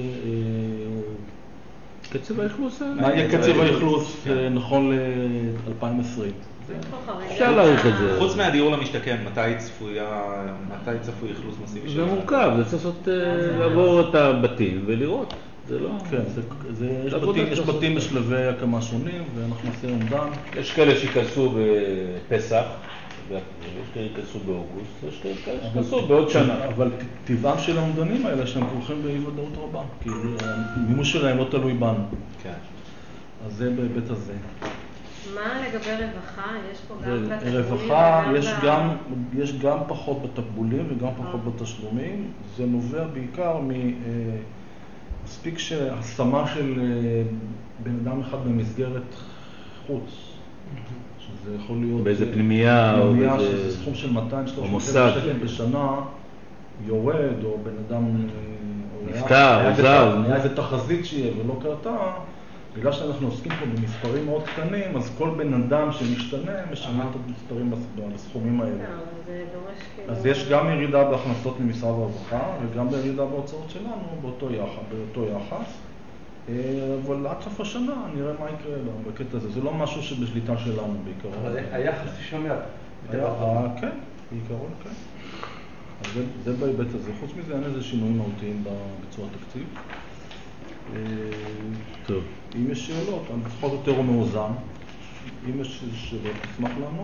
Speaker 1: קצב האכלוס?
Speaker 4: מה יהיה קצב האכלוס נכון ל-אלפיים ועשרים?
Speaker 1: אפשר להעריך את זה.
Speaker 7: חוץ מהדיור למשתכן, מתי צפוי אכלוס מסיבי?
Speaker 1: זה מורכב, זה צריך לעבור את הבתים ולראות. זה לא...
Speaker 4: כן, יש בתים בשלבי הקמה שונים, ואנחנו נעשה אומדן.
Speaker 1: יש כאלה שיכנסו בפסח, יש כאלה שיכנסו באוגוסט, יש כאלה שיכנסו בעוד שנה.
Speaker 4: אבל טבעם של האומדנים האלה שהם כרוכים באי ודאות רבה, כי המימוש שלהם לא תלוי בנו.
Speaker 7: כן.
Speaker 4: אז זה בהיבט הזה.
Speaker 5: מה לגבי רווחה? יש פה גם בתקבולים?
Speaker 4: רווחה, יש גם, יש גם פחות בתקבולים וגם פחות בתשלומים. זה נובע בעיקר ממספיק שהשמה של בן אדם אחד במסגרת חוץ. שזה יכול להיות...
Speaker 1: באיזה פנימייה או
Speaker 4: פנימייה שזה סכום של מאתיים שלושים אלף שקל בשנה יורד, או בן אדם...
Speaker 1: נפטר, עוזב.
Speaker 4: היה איזה תחזית שיהיה ולא קרתה. בגלל שאנחנו עוסקים פה במספרים מאוד קטנים, אז כל בן אדם שמשתנה משנה את המספרים בסכומים האלה. אז יש גם ירידה בהכנסות ממשרד הרווחה, וגם בירידה בהוצאות שלנו באותו יחס. אבל עד סוף השנה נראה מה יקרה בקטע הזה. זה לא משהו שבשליטה שלנו בעיקרון.
Speaker 3: אבל היחס יישמר.
Speaker 4: כן, בעיקרון כן. אז זה בהיבט הזה. חוץ מזה אין איזה שינויים מהותיים בביצוע התקציב.
Speaker 1: טוב.
Speaker 4: אם יש שאלות, אני פחות יותר הוא מאוזן. אם יש שאלות, תשמח לענות.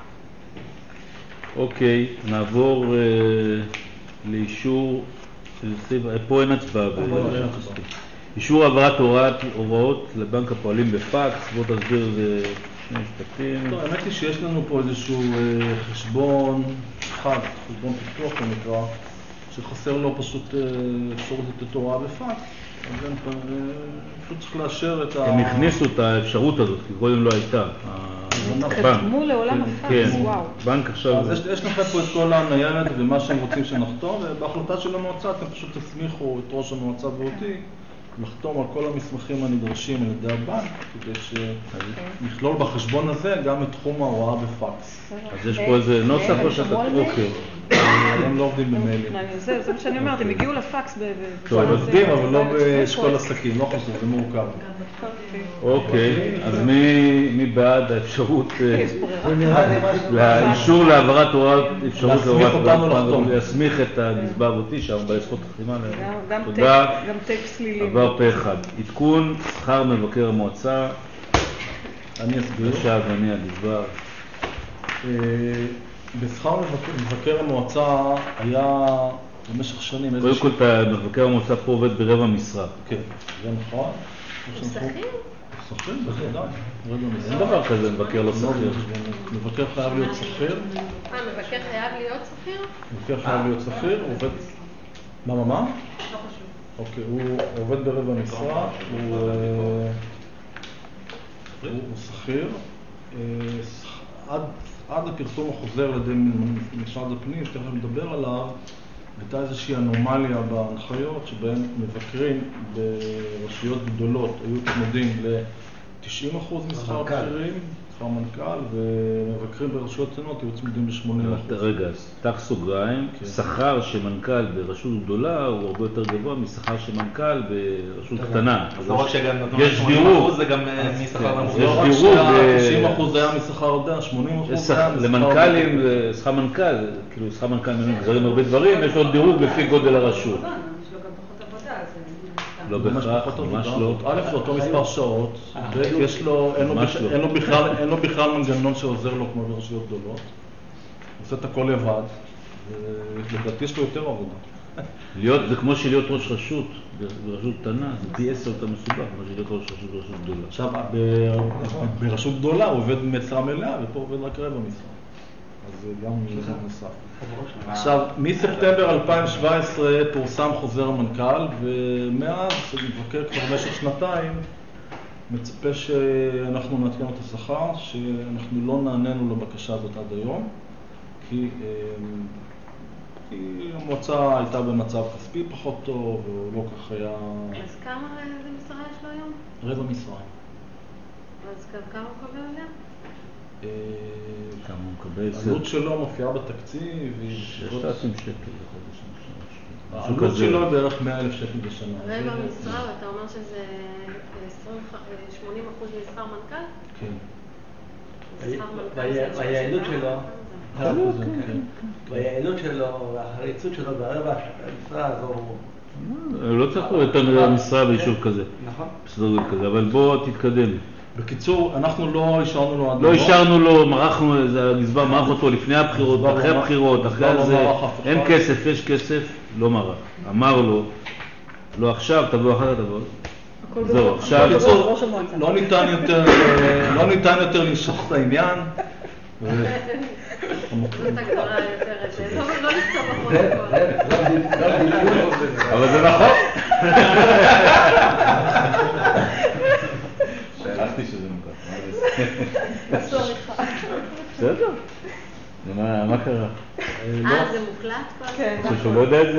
Speaker 1: אוקיי, נעבור לאישור, פה אין הצבעה. אישור העברת הוראות לבנק הפועלים בפקס, בוא תסביר שני משפטים.
Speaker 4: טוב, האמת היא שיש לנו פה איזשהו חשבון אחד, חשבון פיתוח הוא נקרא, שחסר לו פשוט אפשרות לתת הוראה בפקס, אז הם פשוט צריך לאשר את ה...
Speaker 1: הם הכניסו את האפשרות הזאת, כי קודם לא הייתה.
Speaker 2: חתמו לעולם הפקס, וואו.
Speaker 1: בנק עכשיו...
Speaker 4: אז יש לכם פה את כל הניירת ומה שהם רוצים שנחתום, ובהחלטה של המועצה אתם פשוט תסמיכו את ראש המועצה ואותי לחתום על כל המסמכים הנדרשים על ידי הבנק, כדי שנכלול בחשבון הזה גם את תחום ההוראה בפקס.
Speaker 1: אז יש פה איזה נוסח או שאתה... אוקיי.
Speaker 4: הם לא עובדים במיילים.
Speaker 2: זה מה שאני אומרת, הם הגיעו לפקס ב...
Speaker 4: הם עובדים, אבל לא באשכול עסקים, לא חשוב, זה מורכב.
Speaker 1: אוקיי, אז מי בעד האפשרות... האישור להעברת הוראת... אפשרות להעברת... להסמיך את הגזבר אותי, שם בזכות החתימה. תודה.
Speaker 2: גם טקסט לילים.
Speaker 1: עבר פה אחד. עדכון שכר מבקר המועצה.
Speaker 4: אני אסביר.
Speaker 1: עכשיו אני הגזבר.
Speaker 4: בשכר מבקר המועצה היה במשך שנים...
Speaker 1: קודם כל, מבקר המועצה פה עובד ברבע משרה.
Speaker 4: כן, זה נכון.
Speaker 5: הוא שכיר?
Speaker 4: הוא שכיר, בוודאי.
Speaker 1: אין דבר כזה, מבקר לא שכיר.
Speaker 4: מבקר חייב להיות שכיר.
Speaker 5: אה, מבקר חייב להיות שכיר?
Speaker 4: מבקר חייב להיות שכיר, הוא עובד... מה, מה, מה?
Speaker 5: לא חשוב.
Speaker 4: אוקיי, הוא עובד ברבע משרה, הוא שכיר. עד הפרסום החוזר לידי משרד הפנים, שתכף נדבר עליו, הייתה איזושהי אנומליה בהנחיות שבהן מבקרים ברשויות גדולות היו צמודים ל-תשעים אחוז משכר בכירים, שכר מנכ"ל, ומבקרים ברשויות קטנות היו צמודים ל-שמונים אחוז.
Speaker 1: רגע, פתח סוגריים, שכר שמנכ"ל ברשות גדולה הוא הרבה יותר גבוה משכר שמנכ"ל ברשות קטנה.
Speaker 7: אז לא רק שגם נתנו
Speaker 1: יש
Speaker 7: ל-שמונים אחוז, זה גם משכר נמוך.
Speaker 1: יש דירוג.
Speaker 4: תשעים אחוז היה משכר עודה, שמונים אחוז היה משכר...
Speaker 1: למנכ"לים, שכר מנכ"ל, כאילו שכר מנכ"ל מגזרים הרבה דברים, יש לו דירוג לפי גודל הרשות. לא בהכרח, ממש לא.
Speaker 4: א', זה אותו מספר שעות, ב', יש לו, אין לו בכלל מנגנון שעוזר לו כמו ברשויות גדולות. הוא עושה את הכל לבד, ולדעתי יש לו יותר עבודה.
Speaker 1: זה כמו שלהיות ראש רשות, ברשות קטנה, זה פי עשר יותר מסובך, כמו שלהיות ראש רשות ברשות גדולה.
Speaker 4: עכשיו, ברשות גדולה הוא עובד במשרה מלאה, ופה עובד רק רבע משרה. אז זה גם נוסף. עכשיו, מספטמבר אלפיים שבע עשרה פורסם חוזר המנכ"ל, ומאז מבקר כבר במשך שנתיים מצפה שאנחנו נעדכן את השכר, שאנחנו לא נענינו לבקשה הזאת עד היום, כי, כי המועצה הייתה במצב כספי פחות טוב, והוא לא כך היה...
Speaker 5: אז כמה זה משרה יש לו היום?
Speaker 4: רבע משרה.
Speaker 5: אז כמה הוא קובל עליה?
Speaker 1: כמה הוא מקבל?
Speaker 4: העלות שלו מופיעה בתקציב,
Speaker 1: ששת אלפים שקל לחודש.
Speaker 4: העלות שלו בערך מאה אלף שקל בשנה.
Speaker 5: רבע משרה, ואתה אומר שזה שמונים אחוז משכר מנכ"ל?
Speaker 4: כן.
Speaker 6: והיעילות שלו, והיעילות שלו, והחריצות שלו ברבע המשרה הזו...
Speaker 1: לא צריך יותר מדי משרה ביישוב כזה.
Speaker 6: נכון.
Speaker 1: בסדר כזה, אבל בוא תתקדם.
Speaker 4: בקיצור, אנחנו לא אישרנו לו...
Speaker 1: לא אישרנו לו, מרחנו, הגזבר מרח אותו לפני הבחירות, אחרי הבחירות, אחרי זה, אין כסף, יש כסף, לא מרח. אמר לו, לא עכשיו, תבוא אחר תבוא. זהו, עכשיו...
Speaker 4: בקיצור, לא ניתן יותר, לא ניתן יותר למשוך את העניין.
Speaker 5: זאת הגדרה יותר, לא לכתוב הפרוטוקול.
Speaker 1: אבל זה נכון. שלחתי שזה מוקלט.
Speaker 2: אסור איתך.
Speaker 1: בסדר. מה קרה?
Speaker 5: אה, זה מוקלט כבר?
Speaker 2: כן.
Speaker 1: שהוא לא יודע את זה?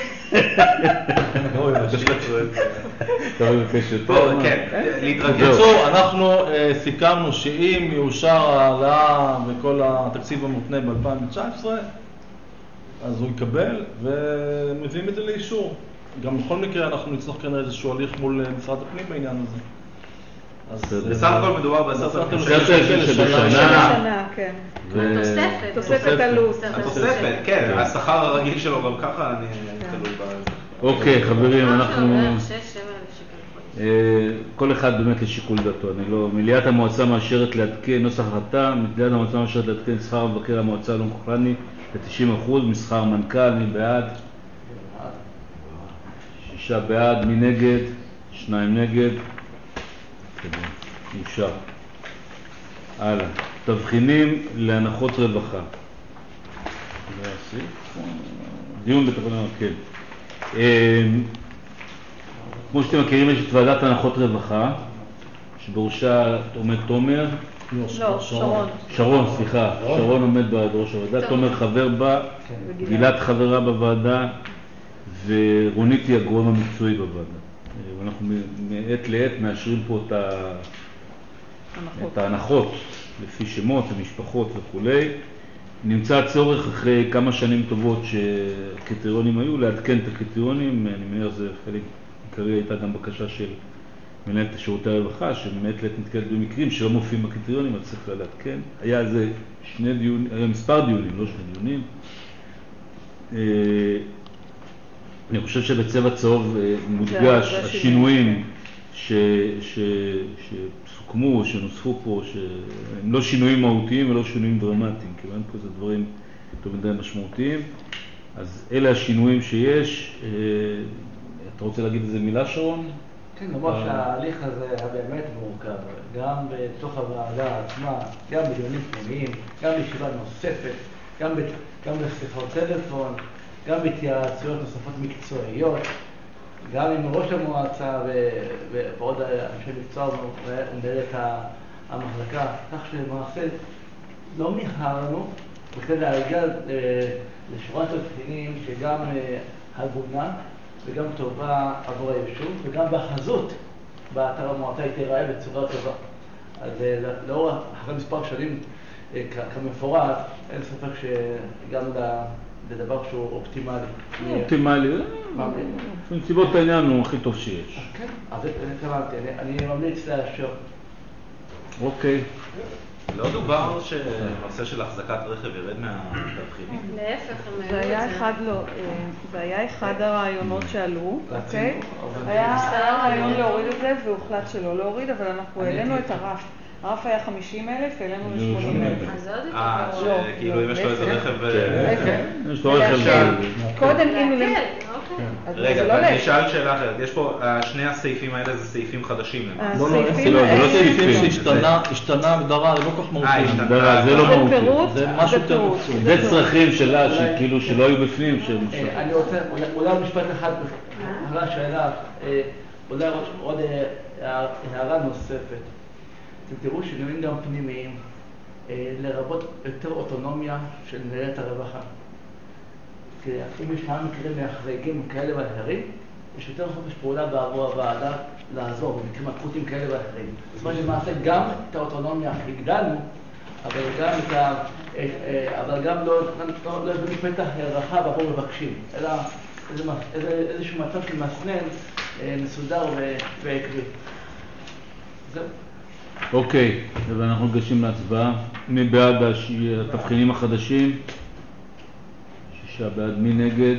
Speaker 4: בקיצור, אנחנו סיכמנו שאם יאושר העלאה וכל התקציב המותנה ב-אלפיים תשע עשרה, אז הוא יקבל ומביאים את זה לאישור. גם בכל מקרה אנחנו נצטרך כאן איזשהו הליך מול משרד הפנים בעניין הזה.
Speaker 7: בסך הכל מדובר בעשרת אלפים
Speaker 1: שקל
Speaker 2: בשנה, כן.
Speaker 5: תוספת.
Speaker 2: תוספת עלות.
Speaker 7: התוספת, כן. השכר הרגיל שלו גם ככה אני תלוי בזה.
Speaker 1: אוקיי, חברים, אנחנו...
Speaker 5: שש, שבע אלף שקל.
Speaker 1: כל אחד באמת לשיקול דעתו. אני לא... מליאת המועצה מאשרת לעדכן נוסח החלטה, מליאת המועצה מאשרת לעדכן שכר מבקר המועצה אלון כוחלני ל-תשעים אחוז, משכר מנכ"ל, מי בעד? שישה בעד, מי נגד? שניים נגד. אושר. הלאה. תבחינים להנחות רווחה. דיון בתקנון, כן. כמו שאתם מכירים, יש את ועדת הנחות רווחה, שבראשה עומד תומר.
Speaker 2: לא, שרון.
Speaker 1: שרון, סליחה. שרון עומד בראש הוועדה, תומר חבר בה, גלעד חברה בוועדה, ורונית היא הגורם המקצועי בוועדה. ואנחנו מעת לעת מאשרים פה את ההנחות, לפי שמות ומשפחות וכולי. נמצא הצורך אחרי כמה שנים טובות שהקריטריונים היו, לעדכן את הקריטריונים. אני מניח זה חלק עיקרי, הייתה גם בקשה של מנהלת שירותי הרווחה, שמעת לעת נתקלת במקרים שלא מופיעים בקריטריונים, אז צריך לעדכן. היה זה שני דיונים, היה מספר דיונים, לא שני דיונים. אני חושב שבצבע צהוב מודגש השינויים שסוכמו, שנוספו פה, שהם לא שינויים מהותיים ולא שינויים דרמטיים, כי אין פה איזה דברים יותר מדי משמעותיים. אז אלה השינויים שיש. אתה רוצה להגיד איזה מילה, שרון?
Speaker 6: כן, נאמר שההליך הזה היה באמת מורכב, גם בתוך הוועדה עצמה, גם בדיונים פנימיים, גם בישיבה נוספת, גם בשיחות טלפון, גם בהתייעצויות נוספות מקצועיות, גם עם ראש המועצה ועוד אנשי מקצוע ומנהלת המחלקה, כך שלמעשה לא מיהרנו בכדי להגיע לשורת תבחינים שגם הגונה וגם טובה עבור היישוב, וגם בחזות באתר המועצה היא תיראה בצורה טובה. אז לאור אחרי מספר שנים כמפורט, אין ספק שהגענו לדבר שהוא אופטימלי.
Speaker 1: אופטימלי, בנסיבות העניין הוא הכי טוב שיש.
Speaker 6: כן, אז התכוונתי, אני ממליץ לאשר.
Speaker 1: אוקיי.
Speaker 7: לא דובר שנושא של החזקת רכב ירד מהתבחינים?
Speaker 5: להפך,
Speaker 2: זה היה אחד לא, זה היה אחד הרעיונות שעלו, אוקיי? היה רעיון להוריד את זה והוחלט שלא להוריד, אבל אנחנו העלינו את הרף. הרף היה חמישים אלף, העלינו ל-שמונים אלף.
Speaker 5: אז עוד יותר.
Speaker 7: אה, כאילו אם יש לו איזה רכב...
Speaker 1: יש לו רכב...
Speaker 2: קודם אם...
Speaker 7: רגע, אני שאלת שאלה אחרת. יש פה, שני הסעיפים האלה זה סעיפים חדשים.
Speaker 4: לא, לא, זה לא סעיפים שהשתנה הגדרה, זה לא כל כך מהותי.
Speaker 7: אה, השתנה.
Speaker 1: זה לא מהותי.
Speaker 4: זה משהו יותר מקצועי.
Speaker 1: זה צרכים שלה, כאילו שלא היו בפנים.
Speaker 6: אני רוצה, אולי משפט אחד, אחרי השאלה, אולי עוד הערה נוספת. אתם תראו שינויים גם פנימיים, לרבות יותר אוטונומיה של מנהלת הרווחה. כי אם יש כמה מקרים מהחריגים כאלה ואחרים, יש יותר חופש פעולה בעבור הוועדה לעזור במקרים אקוטיים כאלה ואחרים. זאת אומרת למעשה גם את האוטונומיה הגדלנו, אבל גם, את ה, אבל גם לא, לא, לא איזה פתח רחב עבור מבקשים, אלא איזה, איזה, איזשהו מצב של מסנן מסודר ועקבי. זהו.
Speaker 1: אוקיי, ואנחנו ניגשים להצבעה. מי בעד התבחינים החדשים? שישה בעד, מי נגד?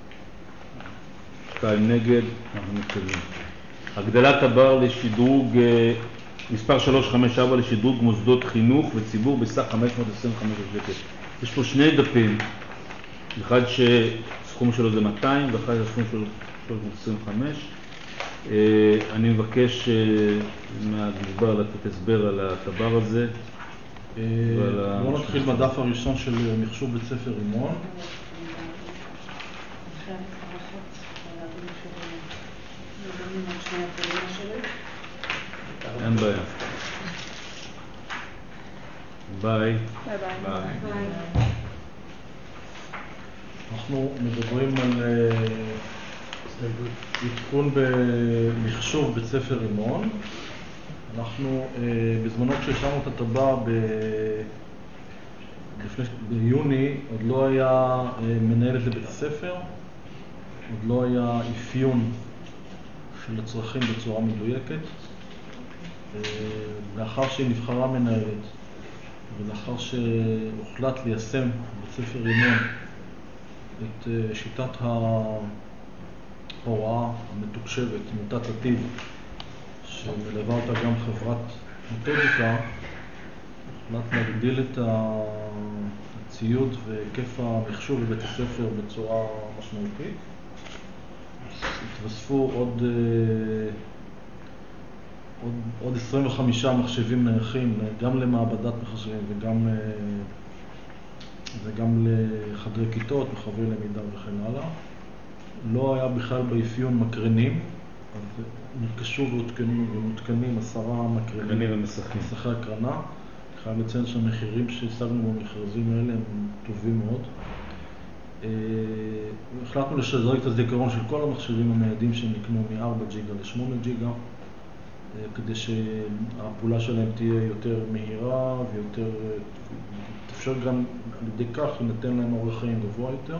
Speaker 1: שתיים נגד, אנחנו מתקדמים. הגדלת הבר לשדרוג, מספר שלוש חמש ארבע לשדרוג מוסדות חינוך וציבור בסך חמש מאות עשרים וחמש שקל. יש פה שני דפים, אחד שסכום שלו זה מאתיים ואחד שסכום שלו שלוש מאות עשרים וחמש. אני מבקש מהגזבר לתת הסבר על הטבר הזה.
Speaker 4: בואו נתחיל בדף הראשון של מחשוב בית ספר רימון.
Speaker 1: אין בעיה. ביי.
Speaker 2: ביי ביי.
Speaker 4: אנחנו מדברים על עדכון במחשוב בית ספר רימון. אנחנו בזמנו כשהשארנו את הטבע ביוני, עוד לא היה מנהלת לבית הספר, עוד לא היה אפיון של הצרכים בצורה מדויקת. לאחר שהיא נבחרה מנהלת ולאחר שהוחלט ליישם בית ספר רימון את שיטת ההוראה המתוקשבת, עמותת עתיד, שמלווה אותה גם חברת מתודיקה, הוחלט להגדיל את הציוד והיקף המחשוב בבית הספר בצורה משמעותית. התווספו עוד, עוד, עוד עשרים וחמישה מחשבים נייחים, גם למעבדת מחשבים וגם זה גם לחדרי כיתות, מחברי למידה וכן הלאה. לא היה בכלל באפיון מקרנים, אז נרכשו ומותקנים עשרה מקרנים
Speaker 1: ומסכים.
Speaker 4: מסכי הקרנה. חייב לציין שהמחירים שהשגנו במכרזים האלה הם טובים מאוד. החלטנו לשדרג את הזיכרון של כל המכשירים הניידים שנקנו מ-ארבע ג'יגה ל-שמונה ג'יגה, כדי שהפעולה שלהם תהיה יותר מהירה ויותר, תאפשר גם על ידי כך לנתן להם אורך חיים גבוה יותר.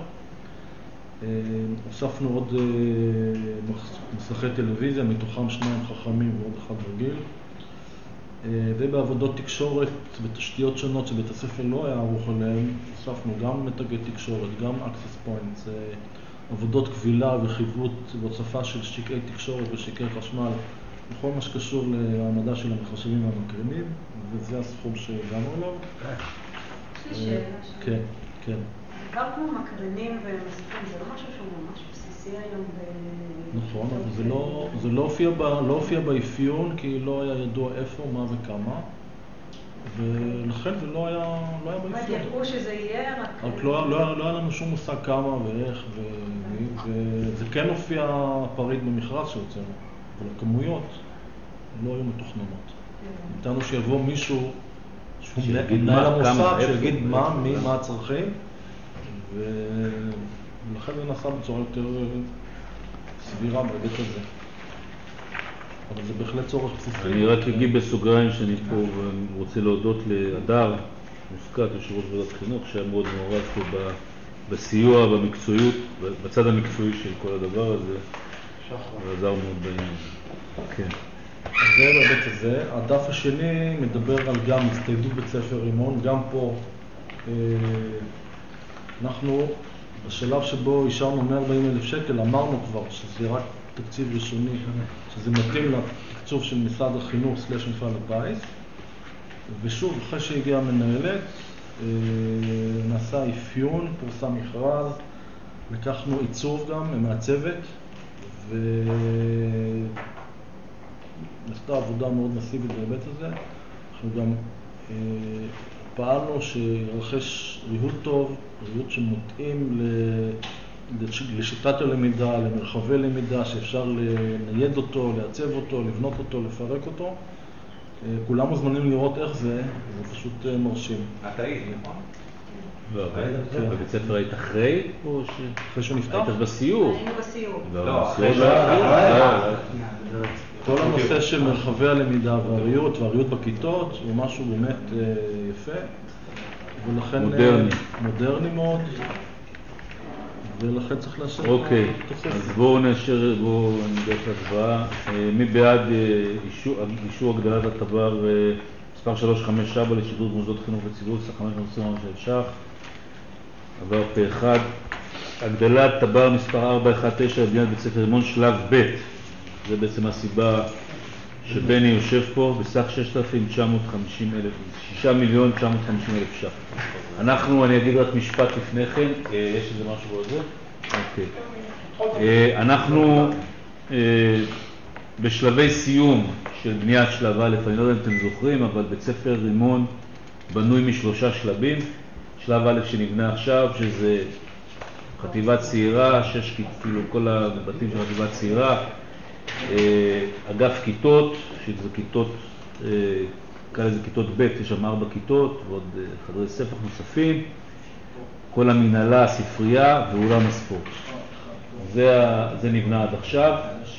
Speaker 4: הוספנו עוד מסכי טלוויזיה, מתוכם שניים חכמים ועוד אחד רגיל. ובעבודות תקשורת ותשתיות שונות שבית הספר לא היה ערוך עליהן, הוספנו גם מתגי תקשורת, גם access points, עבודות כבילה וחיווט והוצפה של שקעי תקשורת ושקעי חשמל, בכל מה שקשור להעמדה של המחשבים והמקרנים, וזה הסכום שהגענו אליו.
Speaker 8: יש לי שאלה.
Speaker 4: כן, כן.
Speaker 8: דבר כמו מקרנים ומסכים, זה לא משהו שהוא ממש בסיסי היום ב...
Speaker 4: נכון, אבל זה לא, זה לא הופיע ב, לא הופיע באפיון, כי לא היה ידוע איפה, מה וכמה, ולכן זה לא היה, לא היה באפיון.
Speaker 8: ידעו שזה יהיה רק...
Speaker 4: רק לא, לא, לא היה לנו שום מושג כמה ואיך, ו, וזה כן הופיע פריט במכרז שהוצאנו, אבל הכמויות לא היו מתוכננות. ניתנו שיבוא מישהו, שהוא מנהל המוסד, שיגיד מה, מי, מה הצרכים, ולכן זה נעשה בצורה יותר סבירה בהיבט הזה. אבל זה בהחלט צורך בסיסי.
Speaker 1: אני רק אגיד בסוגריים שאני פה רוצה להודות להדר מוסקת, יושב ראש ועדת חינוך, שהיה מאוד מעורב פה בסיוע, במקצועיות, בצד המקצועי של כל הדבר הזה. ועזר מאוד בעניין. כן.
Speaker 4: אז זה בהיבט הזה. הדף השני מדבר על גם הצטיידות בית ספר רימון. גם פה אנחנו בשלב שבו אישרנו מאה וארבעים אלף שקל, אמרנו כבר שזה רק תקציב ראשוני, שזה מתאים לתקצוב של משרד החינוך סלש מפעל הפיס. ושוב, אחרי שהגיעה המנהלת, נעשה אפיון, פורסם מכרז, לקחנו עיצוב גם מהצוות, ונעשתה עבודה מאוד מסיבית בהיבט הזה. אנחנו גם פעלנו שירכש ריהוט טוב, ריהוט שמותאים לשיטת הלמידה, למרחבי למידה, שאפשר לנייד אותו, לעצב אותו, לבנות אותו, לפרק אותו. כולם מוזמנים לראות איך זה, זה פשוט מרשים.
Speaker 7: אתה היית, נכון?
Speaker 1: לא, בבית ספר היית אחרי או ש...
Speaker 4: אחרי שהוא נפתח?
Speaker 1: היית בסיור.
Speaker 8: היינו בסיור.
Speaker 1: לא,
Speaker 4: כל הנושא של מרחבי הלמידה והריהוט והריהוט בכיתות הוא משהו באמת יפה. ולכן
Speaker 1: מודרני.
Speaker 4: מודרני מאוד. ולכן צריך לאשר.
Speaker 1: אוקיי, אז בואו נאשר, בואו ניגש להצבעה. מי בעד אישור הגדלת התבר מספר שלוש חמש שבע לשדרוג מוסדות חינוך וציבור, סך חמש מאות עשרים ושש ש"ח. עבר פה אחד. הגדלת תבר מספר ארבע אחת תשע לבניית בית ספר רימון שלב ב'. זה בעצם הסיבה שבני יושב פה בסך שישה מיליון תשע מאות וחמישים אלף ש"ח. אנחנו, אני אגיד רק משפט לפני כן, יש איזה משהו בזה? אוקיי. אנחנו בשלבי סיום של בניית שלב א', אני לא יודע אם אתם זוכרים, אבל בית ספר רימון בנוי משלושה שלבים. שלב א' שנבנה עכשיו, שזה חטיבת צעירה, שש, כאילו כל הבתים של חטיבת צעירה, אגף כיתות, שזה כיתות, כאלה זה כיתות ב', יש שם ארבע כיתות, ועוד חדרי ספח נוספים, כל המנהלה, הספרייה ואולם הספורט. זה, זה נבנה עד עכשיו.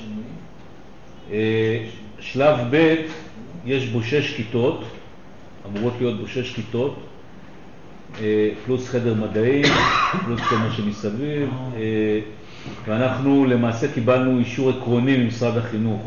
Speaker 1: שלב ב', יש בו שש כיתות, אמורות להיות בו שש כיתות, פלוס חדר מדעי, פלוס כל מה שמסביב, ואנחנו למעשה קיבלנו אישור עקרוני ממשרד החינוך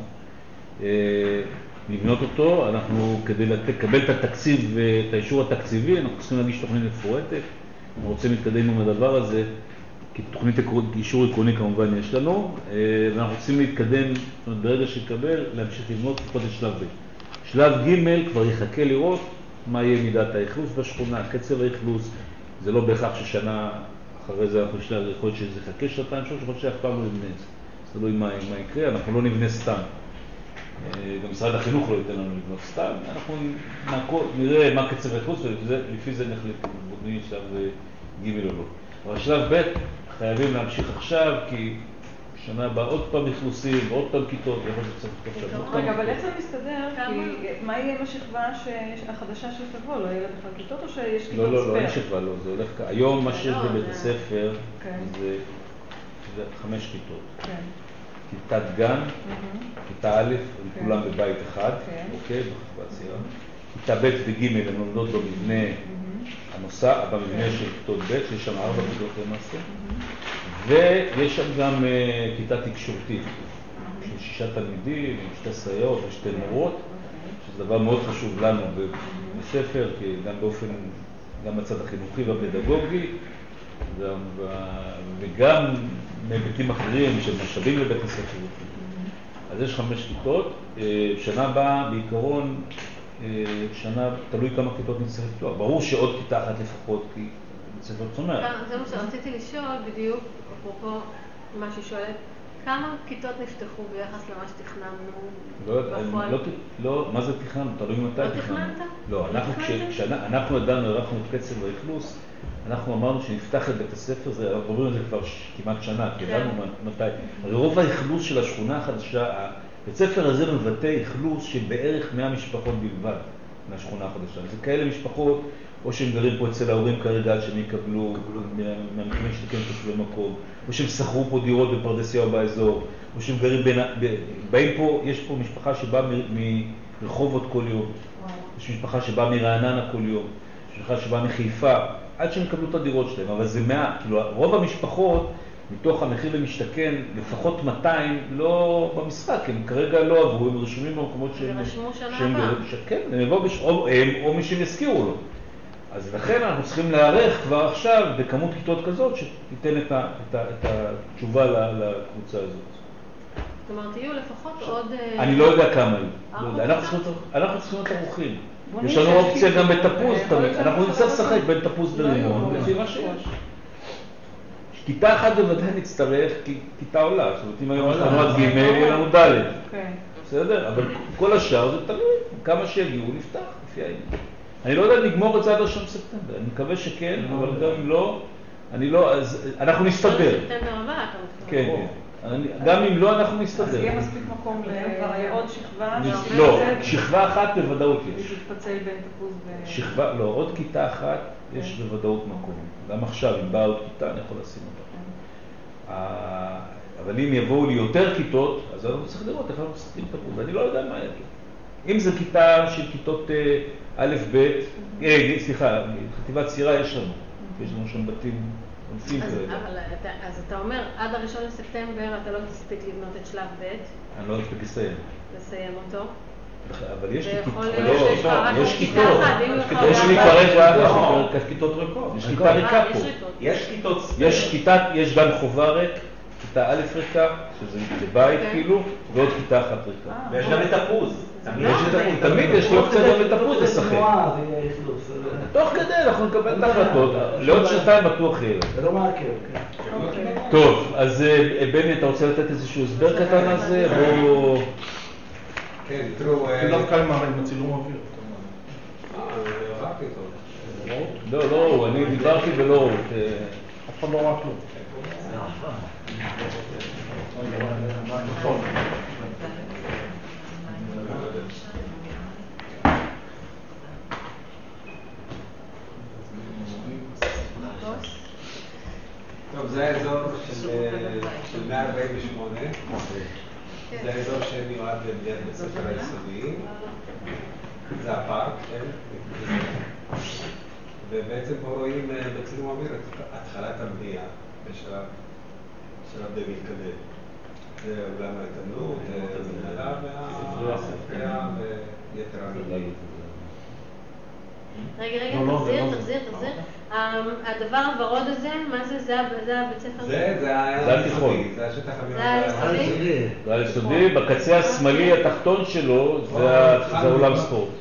Speaker 1: לבנות אותו. אנחנו, כדי לקבל את התקציב ואת האישור התקציבי, אנחנו צריכים להגיש תוכנית מפורטת. אנחנו רוצים להתקדם עם הדבר הזה, כי תוכנית אישור עקרוני כמובן יש לנו, ואנחנו רוצים להתקדם, זאת אומרת, ברגע שיקבל, להמשיך לבנות לפחות את שלב ב'. שלב ג' כבר יחכה לראות מה יהיה מידת האכלוס בשכונה, קצב האכלוס. זה לא בהכרח ששנה אחרי זה אנחנו יכול להיות שזה חכה שנתיים, שלוש, יכול להיות שאף פעם לא נבנה את זה. זה תלוי מה יקרה, אנחנו לא נבנה סתם. גם משרד החינוך לא ייתן לנו לבנות סתם. אנחנו נראה מה קצב האכלוס ולפי זה נחליט בבניית שלב ג' או לא. אבל שלב ב' חייבים להמשיך עכשיו, כי שנה הבאה עוד פעם אכלוסים, עוד פעם כיתות, זה מה שצריך עכשיו.
Speaker 2: רגע, אבל איך זה מסתדר? כי מה יהיה עם השכבה החדשה שתבוא? לא יהיה לה בכלל כיתות או שיש כיתות ספר?
Speaker 1: לא, לא, לא, אין שכבה, לא. זה הולך ככה. היום מה שיש בבית הספר זה חמש כיתות. כיתת גן, כיתה א', הם כולם בבית אחד, אוקיי, בחברה צעירה. כיתה ב' וג' הם לומדות במבנה הנוסע, במבנה של כיתות ב', שיש שם ארבע כיתות למעשה. ויש שם גם כיתה תקשורתית, של שישה תלמידים, עם שתי סייעות ושתי מורות, שזה דבר מאוד חשוב לנו בספר, כי גם באופן, גם בצד החינוכי והפדגוגי, וגם מהיבטים אחרים של משאבים לבית הספר. אז יש חמש כיתות, שנה הבאה בעיקרון, שנה תלוי כמה כיתות נצטרך לפתוח. ברור שעוד כיתה אחת לפחות, כי בית ספר צומח.
Speaker 5: זה מה שרציתי לשאול בדיוק, אפרופו מה ששואלת, כמה כיתות נפתחו ביחס למה שתכננו בפועל?
Speaker 1: לא, מה זה תכננו? תלוי מתי תכננו. לא תכננת? לא, אנחנו עדיין ערכנו את קצב האכלוס, אנחנו אמרנו שנפתח את בית הספר, אנחנו עוברים את זה כבר כמעט שנה, כי ידענו מתי. הרי רוב האכלוס של השכונה החדשה, בית הספר הזה מבטא אכלוס של בערך מאה משפחות בלבד מהשכונה החדשה. זה כאלה משפחות, או שהם גרים פה אצל ההורים כרגע עד שהם יקבלו מהמקרים שתקן תושבי מקום, או שהם שכרו פה דירות בפרדסיה או באזור, או שהם גרים בין, באים פה, יש פה משפחה שבאה מרחובות כל יום, יש משפחה שבאה מרעננה כל יום, יש משפחה שבאה מחיפה, עד שהם יקבלו את הדירות שלהם, אבל זה מאה, כאילו רוב המשפחות מתוך המחיר למשתכן, לפחות מאתיים, לא במשחק, הם כרגע לא עברו, הם רשומים במקומות שהם...
Speaker 5: ורשמו שנה הבאה.
Speaker 1: כן, הם יבואו, או הם, או מי שהם יזכירו לו. אז לכן אנחנו צריכים להיערך כבר עכשיו בכמות כיתות כזאת, שתיתן את, ה, את, ה, את התשובה לקבוצה הזאת.
Speaker 5: זאת אומרת, יהיו לפחות עוד...
Speaker 1: אני לא יודע כמה יהיו. אנחנו צריכים להיות ערוכים. יש לנו אופציה גם בתפוז, אנחנו נצטרך לשחק בין תפוז ורימון, לפי מה שיש. כיתה אחת בוודאי נצטרך, כי כיתה עולה, זאת אומרת, אם היום יש לנו עד ג' יהיה לנו ד'. בסדר? אבל כל השאר זה תלוי, כמה שיגיעו נפתח, לפי העניין. אני לא יודע, נגמור את זה עד ראשון בספטמבר, אני מקווה שכן, אבל גם אם לא, אני לא, אז אנחנו נסתדר.
Speaker 5: בספטמבר הבא, אתה מתכוון.
Speaker 1: כן, כן. גם אם לא, אנחנו נסתדר.
Speaker 2: אז יהיה מספיק מקום לעוד שכבה?
Speaker 1: לא, שכבה אחת בוודאות יש.
Speaker 2: להתפצל בין תפוז ו...
Speaker 1: שכבה, לא, עוד כיתה אחת יש בוודאות מקום. גם עכשיו, אם באה עוד כיתה, אני יכול לשים אותה. אבל אם יבואו לי יותר כיתות, אז אנחנו צריך לראות איך אנחנו מסתכלים תפוז. אני לא יודע מה יגיע. אם זה כיתה של כיתות א' ב', סליחה, חטיבת צעירה יש לנו. יש לנו שם בתים עונפים כרגע.
Speaker 5: אז אתה אומר, עד הראשון לספטמבר אתה לא תספיק לבנות את שלב ב'.
Speaker 1: אני לא אספיק לסיים.
Speaker 5: לסיים אותו.
Speaker 1: אבל יש כיתות.
Speaker 5: יש כיתות.
Speaker 1: יש לי כרגע כיתות ריקות. יש כיתה ריקה פה.
Speaker 3: יש כיתות.
Speaker 1: יש כיתה, יש גן חובה ריק, כיתה א' ריקה, שזה בית כאילו, ועוד כיתה אחת ריקה.
Speaker 3: ויש גם את תפוז.
Speaker 1: תמיד יש לי אופציה גם לתפוז לשחק. תוך כדי אנחנו נקבל את ההחלטות, לעוד שנתיים בטוח יהיה.
Speaker 6: זה לא מעכב, כן.
Speaker 1: טוב, אז בני, אתה רוצה לתת איזשהו הסבר קטן על זה? בואו...
Speaker 3: כן, תראו...
Speaker 4: כולם קל מהרים בצילום אוויר.
Speaker 3: אה, ראיתי אותו.
Speaker 1: לא, לא, אני דיברתי ולא ראו.
Speaker 4: אף אחד לא ראה כלום. נכון.
Speaker 3: טוב, זה האזור של מאה ארבעים ושמונה, זה האזור שמיועד לבניית בית ספר היסודי, זה הפארק, כן? ובעצם פה רואים בצילום אוויר את התחלת הבנייה בשלב די מתקדם. זה אולם ההתאמנות, המנהלה והספרייה ויתר המבנים.
Speaker 5: רגע, רגע, תחזיר, תחזיר, תחזיר. הדבר הוורוד הזה, מה זה? זה הבית ספר?
Speaker 3: זה התיכון, זה השטח המיועד.
Speaker 5: זה היסודי?
Speaker 1: זה היסודי, בקצה השמאלי התחתון שלו זה אולם ספורט.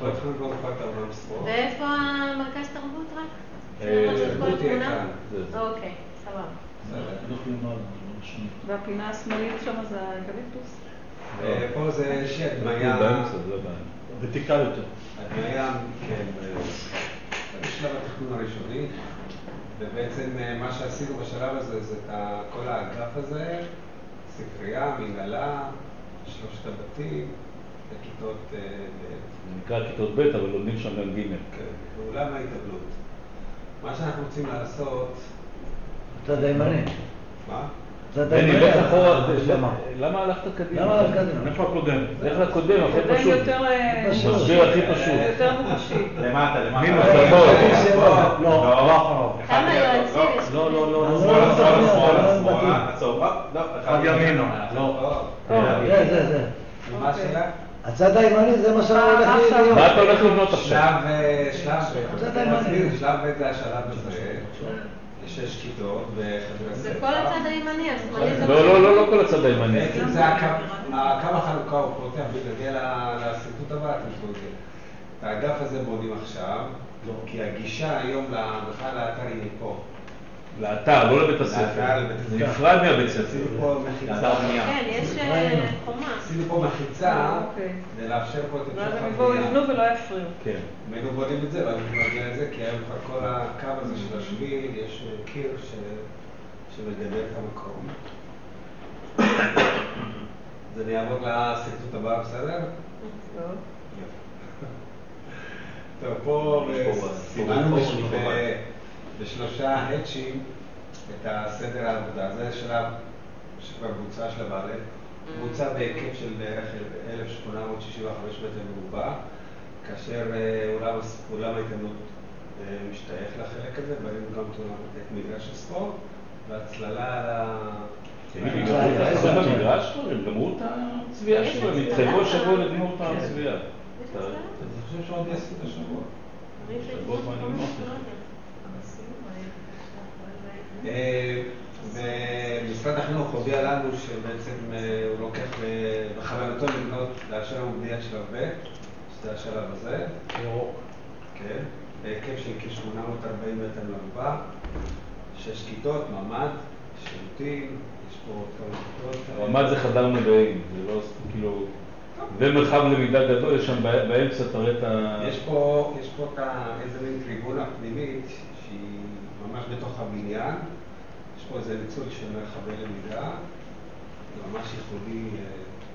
Speaker 5: ואיפה המרכז תרבות רק?
Speaker 3: תרבות יהיה כאן.
Speaker 5: אוקיי, סבבה.
Speaker 2: והפינה השמאלית שם זה האקליפטוס?
Speaker 3: פה זה איזושהי הדמיה.
Speaker 4: ותיקה יותר.
Speaker 3: הדמיה, כן, בשלב התכנון הראשוני. ובעצם מה שעשינו בשלב הזה זה את כל האגף הזה, ספרייה, מנהלה, שלושת הבתים, בכיתות ב'.
Speaker 1: זה נקרא כיתות ב', אבל לומדים שם גם ג'.
Speaker 3: כן, בעולם ההתאבלות. מה שאנחנו רוצים לעשות...
Speaker 6: הצד הימני.
Speaker 3: מה?
Speaker 1: בני, לך אחורה, למה הלכת קדימה?
Speaker 6: למה הלכת קדימה?
Speaker 4: איפה הקודם?
Speaker 1: לך לקודם, הכי
Speaker 2: הקודם
Speaker 1: פשוט.
Speaker 2: יותר...
Speaker 1: משבר הכי פשוט.
Speaker 2: יותר מוחשי.
Speaker 7: למטה, למטה.
Speaker 1: מינוס, תבוא.
Speaker 4: לא,
Speaker 5: כמה יועצים יש?
Speaker 4: לא, לא, לא.
Speaker 7: שמאלה, שמאלה, שמאלה, שמאלה, עצור. לא,
Speaker 4: אחד ימינה. לא.
Speaker 6: זה, זה, זה.
Speaker 3: מה השאלה?
Speaker 6: הצד הימני זה מה שאני הולך להיות.
Speaker 1: מה אתה הולך לבנות עכשיו?
Speaker 3: שלב, שלב, שלב זה השלב הזה. שש כיתות וחדרי
Speaker 5: זה
Speaker 3: ספר.
Speaker 5: כל הצד הימני, השמאלי זה...
Speaker 1: לא, לא, לא, לא כל הצד הימני.
Speaker 3: בעצם זה הקו החלוקה, הוא פותח בגלל לסרטוט הבא, אתם תראו את זה. את האגף הזה בונים עכשיו, כי הגישה היום בכלל לאתר היא מפה.
Speaker 1: לאתר, לא לבית הספר.
Speaker 3: לאתר, לבית
Speaker 1: זה
Speaker 3: הספר.
Speaker 1: נפרד מהבית ספר.
Speaker 3: עשינו פה מחיצה.
Speaker 5: כן, יש חומה.
Speaker 3: עשינו פה מחיצה,
Speaker 2: אוקיי.
Speaker 3: כדי לאפשר פה את
Speaker 2: ואז
Speaker 3: המשך
Speaker 2: הם יבואו,
Speaker 3: הבנייה.
Speaker 2: יבנו ולא יפריעו.
Speaker 1: כן.
Speaker 3: אם היינו בונים את זה, ואנחנו נגיע את זה, כי היום כבר כל הקו הזה של השביל, יש קיר ש- שמגדר את המקום. אז אני אעבור לסרטוט הבא, בסדר?
Speaker 2: טוב.
Speaker 3: טוב, פה
Speaker 1: יש פה
Speaker 3: סימנו
Speaker 1: יש פה
Speaker 3: ב-
Speaker 1: חובה.
Speaker 3: בשלושה האצ'ים את הסדר העבודה. זה שלב שכבר בוצע, שלב א', בוצע בהיקף של בערך אלף שמונה מאות שישים וחמש מטר מרובע, כאשר אה, אולם, הס- אולם ההתאמנות אה, משתייך לחלק הזה, בנינו גם את מגרש הספורט, והצללה על ה...
Speaker 1: הם גמרו את המגרש, הם גמרו את הצביעה שלו, הם התחייבו השבוע לגמור את הצביעה.
Speaker 5: יש הצללה?
Speaker 3: אני חושב שעוד יעשו את השבוע.
Speaker 1: שבועות מעניינים אותך.
Speaker 3: אה, ומשרד החינוך הודיע לנו שבעצם אה, הוא לוקח ב- בכוונתו לבנות, לאשר לנו בניית שלב ב', שזה השלב הזה.
Speaker 4: ירוק.
Speaker 3: כן, בהיקף של כ-שמונה מאות וארבעים מטר מרובע, שש כיתות, ממ"ד, שירותים, יש פה עוד כמה כיתות.
Speaker 1: הממ"ד זה חדר מדעים, זה לא כאילו... ומרחב למידה גדול, יש שם בא- באמצע, תראה את ה...
Speaker 3: יש פה, יש פה את ה- איזה מין טריבונה פנימית שהיא ממש בתוך הבניין. יש פה איזה ניצול של מרחבי למידה, זה ממש ייחודי אה,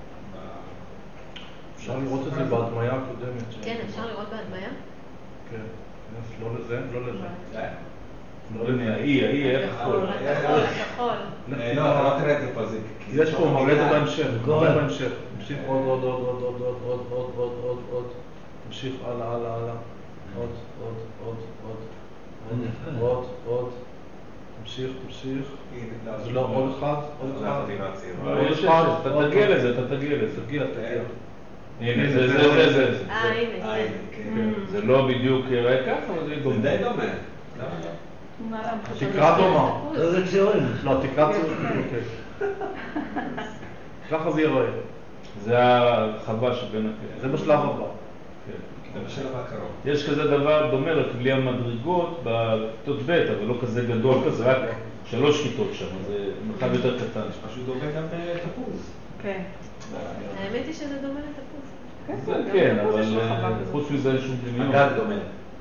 Speaker 3: ב-
Speaker 4: אפשר לראות את זה בהדמיה הקודמת.
Speaker 5: כן, אפשר לראות בהדמיה?
Speaker 4: כן. לא לזה, לא לזה.
Speaker 3: אה,
Speaker 1: לא יודע, האי, האי, איך הכל.
Speaker 5: כחול, כחול.
Speaker 3: אה, לא, אתה לא תראה את זה פה, זה... כי
Speaker 4: יש
Speaker 3: זה
Speaker 4: פה
Speaker 3: בתוך
Speaker 4: מראה את זה
Speaker 3: הבניין.
Speaker 4: בהמשך, מראה בהמשך. תמשיך עוד, עוד, עוד, עוד, עוד, עוד, עוד, עוד, עוד, עוד, עוד. תמשיך הלאה, הלאה, הלאה. עוד, עוד, עוד, עוד. עוד, עוד, עוד. תמשיך, תמשיך.
Speaker 3: הנה,
Speaker 4: זה לא עוד אחד, עוד
Speaker 7: זה
Speaker 4: אחד.
Speaker 7: החטיבה הצעירה.
Speaker 1: לא, יש, יש, אתה תגיע לזה, אתה תגיע לזה.
Speaker 4: תגיע, תגיע.
Speaker 1: הנה, זה, זה, זה, זה. זה.
Speaker 5: אה, הנה,
Speaker 3: אה,
Speaker 5: זה.
Speaker 3: הנה, כן.
Speaker 1: זה לא בדיוק יראה ככה, אבל זה
Speaker 3: זה
Speaker 1: דומה.
Speaker 3: די דומה. למה לא?
Speaker 2: מה, למה?
Speaker 4: תקרה דומה.
Speaker 6: זה ציורים.
Speaker 4: לא, תקרה ציורים. אוקיי. ככה זה ייראה.
Speaker 1: זה הרחבה שבין הכלים.
Speaker 4: זה בשלב הבא.
Speaker 1: כן.
Speaker 3: זה בשלב הקרוב.
Speaker 1: יש כזה דבר דומה, רק בלי המדרגות בכיתות ב', אבל לא כזה גדול, כזה רק שלוש כיתות שם, זה מרחב יותר קטן.
Speaker 3: פשוט דומה גם בתפוז.
Speaker 2: כן.
Speaker 5: האמת היא שזה דומה לתפוס.
Speaker 2: כן,
Speaker 1: זה
Speaker 2: גם
Speaker 1: כן,
Speaker 2: בתפוז יש
Speaker 1: אבל
Speaker 2: רחבה
Speaker 1: אה,
Speaker 2: כזאת.
Speaker 1: חוץ מזה אין שום דמיון.
Speaker 3: הגג דומה.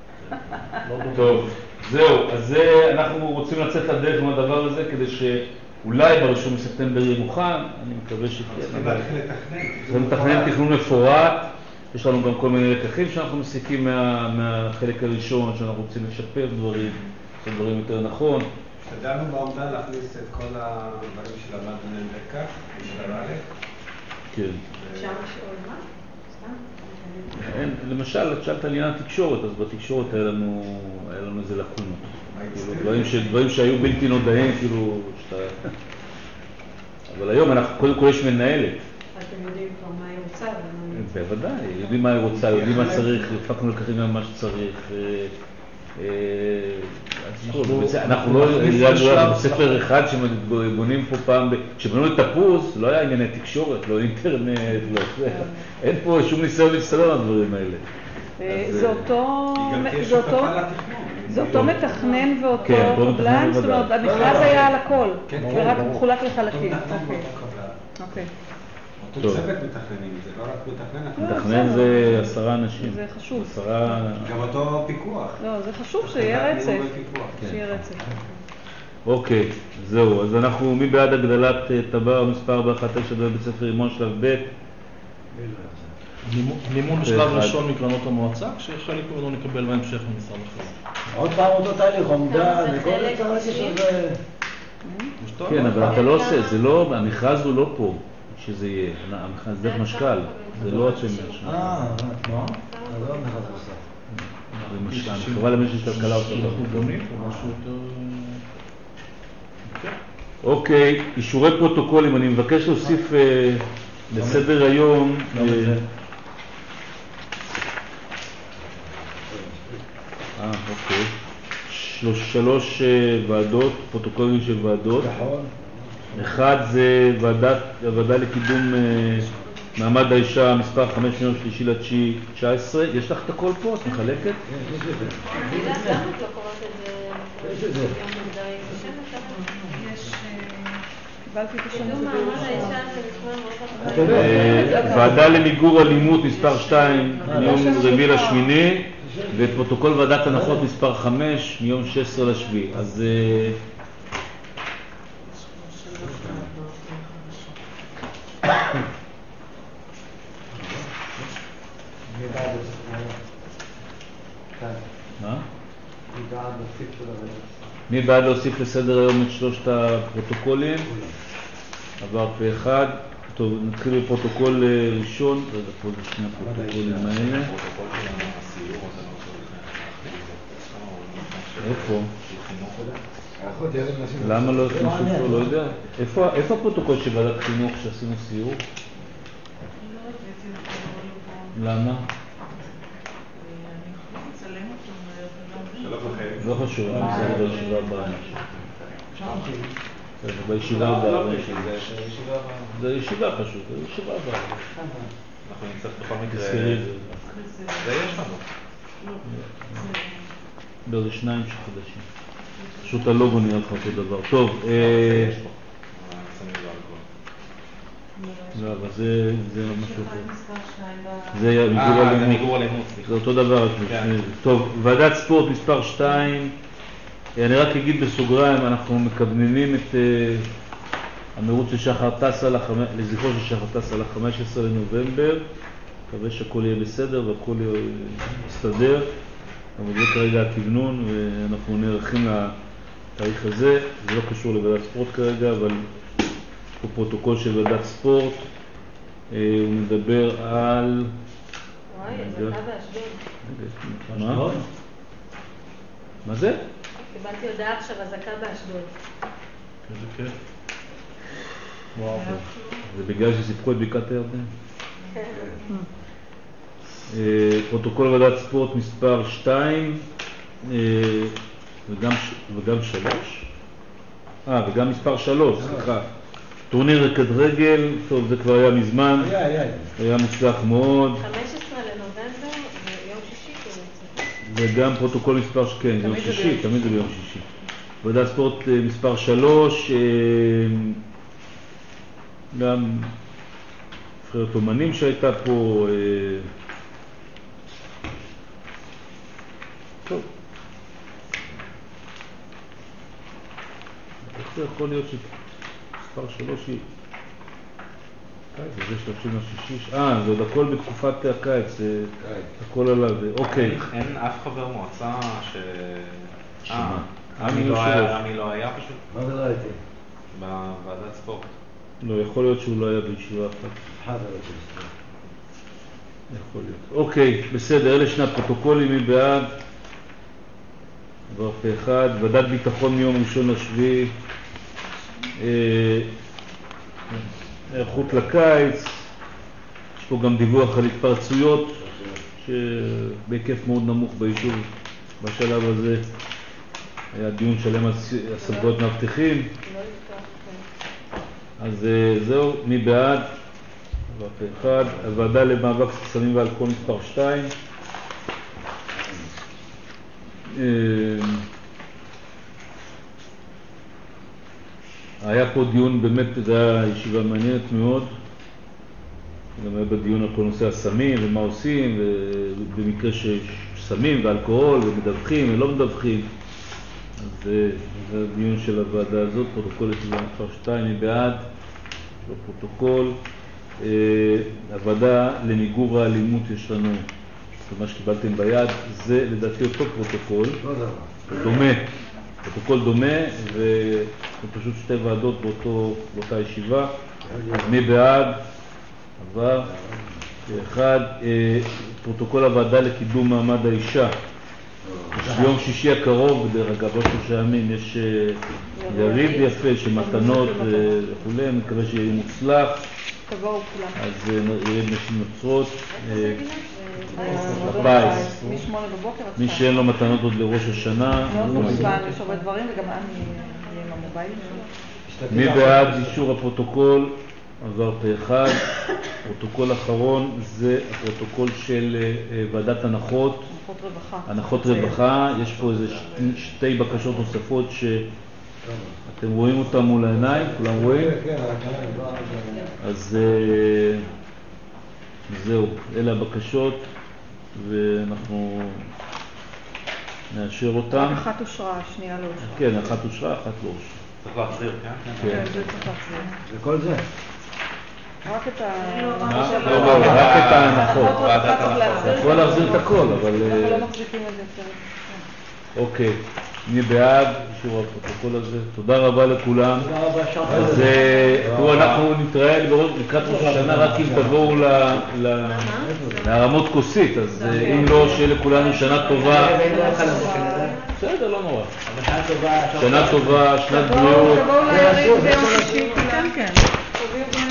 Speaker 1: טוב, זהו, אז זה, אנחנו רוצים לצאת לדרך עם הדבר הזה כדי שאולי בראשון בספטמבר יהיה מוכן, אני מקווה שכן.
Speaker 3: צריכים
Speaker 1: אבל-
Speaker 3: להתחיל לתכנן.
Speaker 1: צריכים לתכנן תכנון מפורט, יש לנו גם כל מיני לקחים שאנחנו מסיקים מה, מהחלק הראשון, שאנחנו רוצים לשפר דברים, לעשות דברים יותר נכון.
Speaker 3: השתדלנו באומדן להכניס את כל הדברים שלמדנו מהם לקח, בשלב א'.
Speaker 1: כן.
Speaker 8: אפשר לשאול מה? סתם?
Speaker 1: אין, למשל, את שאלת על עניין התקשורת, אז בתקשורת היה לנו, היה לנו איזה לקונות. כאילו, דברים, ש, דברים שהיו בלתי נודעים, כאילו, שאתה... אבל היום אנחנו, קודם כל יש מנהלת.
Speaker 8: אתם יודעים כבר מה היא רוצה ומה היא...
Speaker 1: בוודאי, יודעים מה היא רוצה, יודעים מה צריך, הפקנו לקחים גם מה שצריך. אה, אה, אז טוב, בסדר, אנחנו לא היה בספר אחד שבונים פה פעם, כשבנו את תפוז, לא היה ענייני תקשורת, לא אינטרנט, לא זה, אין פה שום ניסיון להצטרר על הדברים האלה.
Speaker 2: אה,
Speaker 1: אז,
Speaker 2: זה
Speaker 1: אה,
Speaker 2: אותו...
Speaker 3: היא גם תהיה
Speaker 2: זה אותו-
Speaker 3: שותפה לתכנון.
Speaker 2: זה אותו מתכנן ואותו
Speaker 1: כן, אותו
Speaker 2: קבלן,
Speaker 1: מתכנן
Speaker 2: זאת אומרת,
Speaker 1: בוודאי.
Speaker 2: המכרז היה על הכל,
Speaker 3: כן,
Speaker 2: ורק
Speaker 3: ברור.
Speaker 2: מחולק לחלקים.
Speaker 3: אותו מתכנן
Speaker 2: אוקיי,
Speaker 3: ואותו קבלן.
Speaker 2: אוקיי.
Speaker 3: אותו צוות מתכננים, זה לא רק מתכנן.
Speaker 1: מתכנן זה עשרה אנשים.
Speaker 2: זה חשוב.
Speaker 1: עשרה...
Speaker 3: גם אותו פיקוח.
Speaker 2: לא, זה חשוב שיהיה רצף. שיהיה רצף.
Speaker 1: אוקיי, זהו. אז אנחנו, מי בעד הגדלת טבע מספר ארבע אחת תשע בבית ספר רימון שלב ב'?
Speaker 4: מימון בשלב ראשון מקרנות המועצה, כשחלק ממנו נקבל בהמשך ממשרד אחר.
Speaker 6: עוד פעם אותו תהליך, עומדה, וכל התהליך שזה...
Speaker 1: כן, אבל אתה לא עושה, זה לא, המכרז הוא לא פה שזה יהיה, המכרז דרך משקל, זה לא אתם משקל.
Speaker 6: אה, מה? זה לא מכרז עושה.
Speaker 1: זה משקל, חברה למשק כלכלה עושה לא. אוקיי, אישורי פרוטוקולים, אני מבקש להוסיף לסדר היום. אה, אוקיי. שלוש ועדות, פרוטוקולים של ועדות. אחד זה הוועדה לקידום מעמד האישה, מספר חמש מיום שלישי לתשיעי תשע עשרה. יש לך את הכל פה? את מחלקת?
Speaker 5: יש את זה. יש את זה.
Speaker 2: קיבלתי את השם הזה.
Speaker 5: מעמד האישה,
Speaker 1: ועדה למיגור אלימות, מספר שתיים, מיום רביעי לשמיני. ופרוטוקול ועדת הנחות מספר חמש מיום שש עשרה לשביעי. אז מה? מי בעד להוסיף לסדר היום את שלושת הפרוטוקולים? עבר פה אחד. טוב, נתחיל בפרוטוקול ראשון. רגע, פה זה שני הפרוטוקולים האלה. איפה? למה לא עשינו שופר? לא יודע. איפה הפרוטוקול של ועדת חינוך שעשינו סיור? למה? לא חשוב, זה בישיבה הבאה. זה בישיבה הבאה. זה ישיבה פשוט, זה ישיבה הבאה.
Speaker 7: אנחנו נצטרך בכל מקרה... זה יש לנו.
Speaker 1: לא, זה שניים שחדשים. פשוט הלוגו נראה לך אותו דבר. טוב, לא, אבל זה משהו אחר. זה מיגור אלימות. זה אותו דבר. טוב, ועדת ספורט מספר שתיים. אני רק אגיד בסוגריים, אנחנו מכווננים את המרוץ של שחר טסה, לזכרו של שחר טסה ל-חמישה עשר לנובמבר. מקווה שהכל יהיה בסדר והכל יסתדר. אבל זה כרגע הכיוונון, ואנחנו נערכים לתאריך הזה. זה לא קשור לוועדת ספורט כרגע, אבל יש פה פרוטוקול של ועדת ספורט. הוא מדבר על...
Speaker 5: וואי, אזעקה באשדוד.
Speaker 1: מה? מה זה?
Speaker 5: קיבלתי הודעה עכשיו, אזעקה באשדוד.
Speaker 1: איזה כיף. וואו. זה בגלל שסיפקו את בקעת הירדן? כן. פרוטוקול ועדת ספורט מספר שתיים וגם, וגם שלוש. אה, וגם מספר שלוש, סליחה. טורניר כדורגל, טוב, זה כבר היה מזמן. היה, היה. היה מוצלח מאוד.
Speaker 5: חמישה עשר לנובמבר ויום שישי כאילו.
Speaker 1: וגם פרוטוקול מספר, כן, יום שישי, תמיד זה ביום שישי. ועדת ספורט מספר שלוש, גם נבחרת אומנים שהייתה פה. טוב. איך זה יכול להיות שמספר שלוש היא... קיץ, זה שלושים לשישי... אה, זה עוד הכל בתקופת הקיץ, הכל עליו, אוקיי.
Speaker 7: אין אף חבר מועצה ש...
Speaker 1: שמה?
Speaker 7: עמי לא היה פשוט?
Speaker 6: מה זה לא הייתי?
Speaker 7: בוועדת ספורט.
Speaker 1: לא, יכול להיות שהוא לא היה בישיבה אחת.
Speaker 6: אחד לא הייתי.
Speaker 1: יכול להיות. אוקיי, בסדר, אלה שני הפרוטוקולים, מי בעד? עבר פה אחד, ועדת ביטחון מיום ראשון לשביעי, היערכות לקיץ, יש פה גם דיווח על התפרצויות שבהיקף מאוד נמוך ביישוב בשלב הזה, היה דיון שלם על סמכויות מאבטחים, אז זהו, מי בעד? עבר פה אחד, הוועדה למאבק סמים ואלכוהול מספר שתיים, היה פה דיון, באמת זה היה ישיבה מעניינת מאוד, גם היה בדיון על כל נושא הסמים ומה עושים, ובמקרה שסמים ואלכוהול ומדווחים ולא מדווחים. אז זה, זה הדיון של הוועדה הזאת, פרוטוקול ישיבה מספר שתיים, מי בעד? בפרוטוקול. הוועדה למיגור האלימות יש לנו, מה שקיבלתם ביד, זה לדעתי אותו פרוטוקול, דומה, פרוטוקול דומה, וזה פשוט שתי ועדות באותו, באותה ישיבה. מי בעד? עבר. אחד, פרוטוקול הוועדה לקידום מעמד האישה. ביום שישי הקרוב, בדרך אגב, עוד שלושה ימים, יש יריד יפה של מתנות וכו', אני מקווה שיהיה מוצלח.
Speaker 2: תבואו כולם.
Speaker 1: אז יריד נשים נוצרות. בבייס.
Speaker 2: משמונה בבוקר עד
Speaker 1: מי שאין לו מתנות עוד לראש השנה.
Speaker 2: לא, כמובן, יש הרבה דברים, וגם אני אהיה עם המובייל.
Speaker 1: מי בעד אישור הפרוטוקול? עבר פה אחד. פרוטוקול אחרון זה הפרוטוקול של ועדת הנחות.
Speaker 2: הנחות רווחה.
Speaker 1: הנחות רווחה. יש פה איזה שתי, שתי בקשות נוספות שאתם רואים אותם מול העיניים, כולם רואים? אז זהו, אלה הבקשות ואנחנו נאשר אותם.
Speaker 2: אחת אושרה, השנייה לא אושרה.
Speaker 1: כן, אחת אושרה, אחת לא אושרה.
Speaker 7: צריך להחזיר, כן?
Speaker 2: כן, זה צריך להחזיר.
Speaker 6: וכל זה.
Speaker 2: רק את ה...
Speaker 1: לא, לא, רק את ההנחות.
Speaker 2: אתה
Speaker 1: יכול להחזיר את הכל, אבל...
Speaker 2: אנחנו לא מחזיקים את זה יותר.
Speaker 1: אוקיי, מי בעד אישור הפרוטוקול הזה? תודה רבה לכולם.
Speaker 6: תודה רבה, שחר.
Speaker 1: אז תראו, אנחנו נתראה לקראת ראש השנה רק אם תבואו להרמות כוסית, אז אם לא, שיהיה לכולנו שנה טובה. בסדר, לא נורא. שנה טובה, שנת בריאות.
Speaker 2: תבואו ליריד ביום שישי, כן, כן.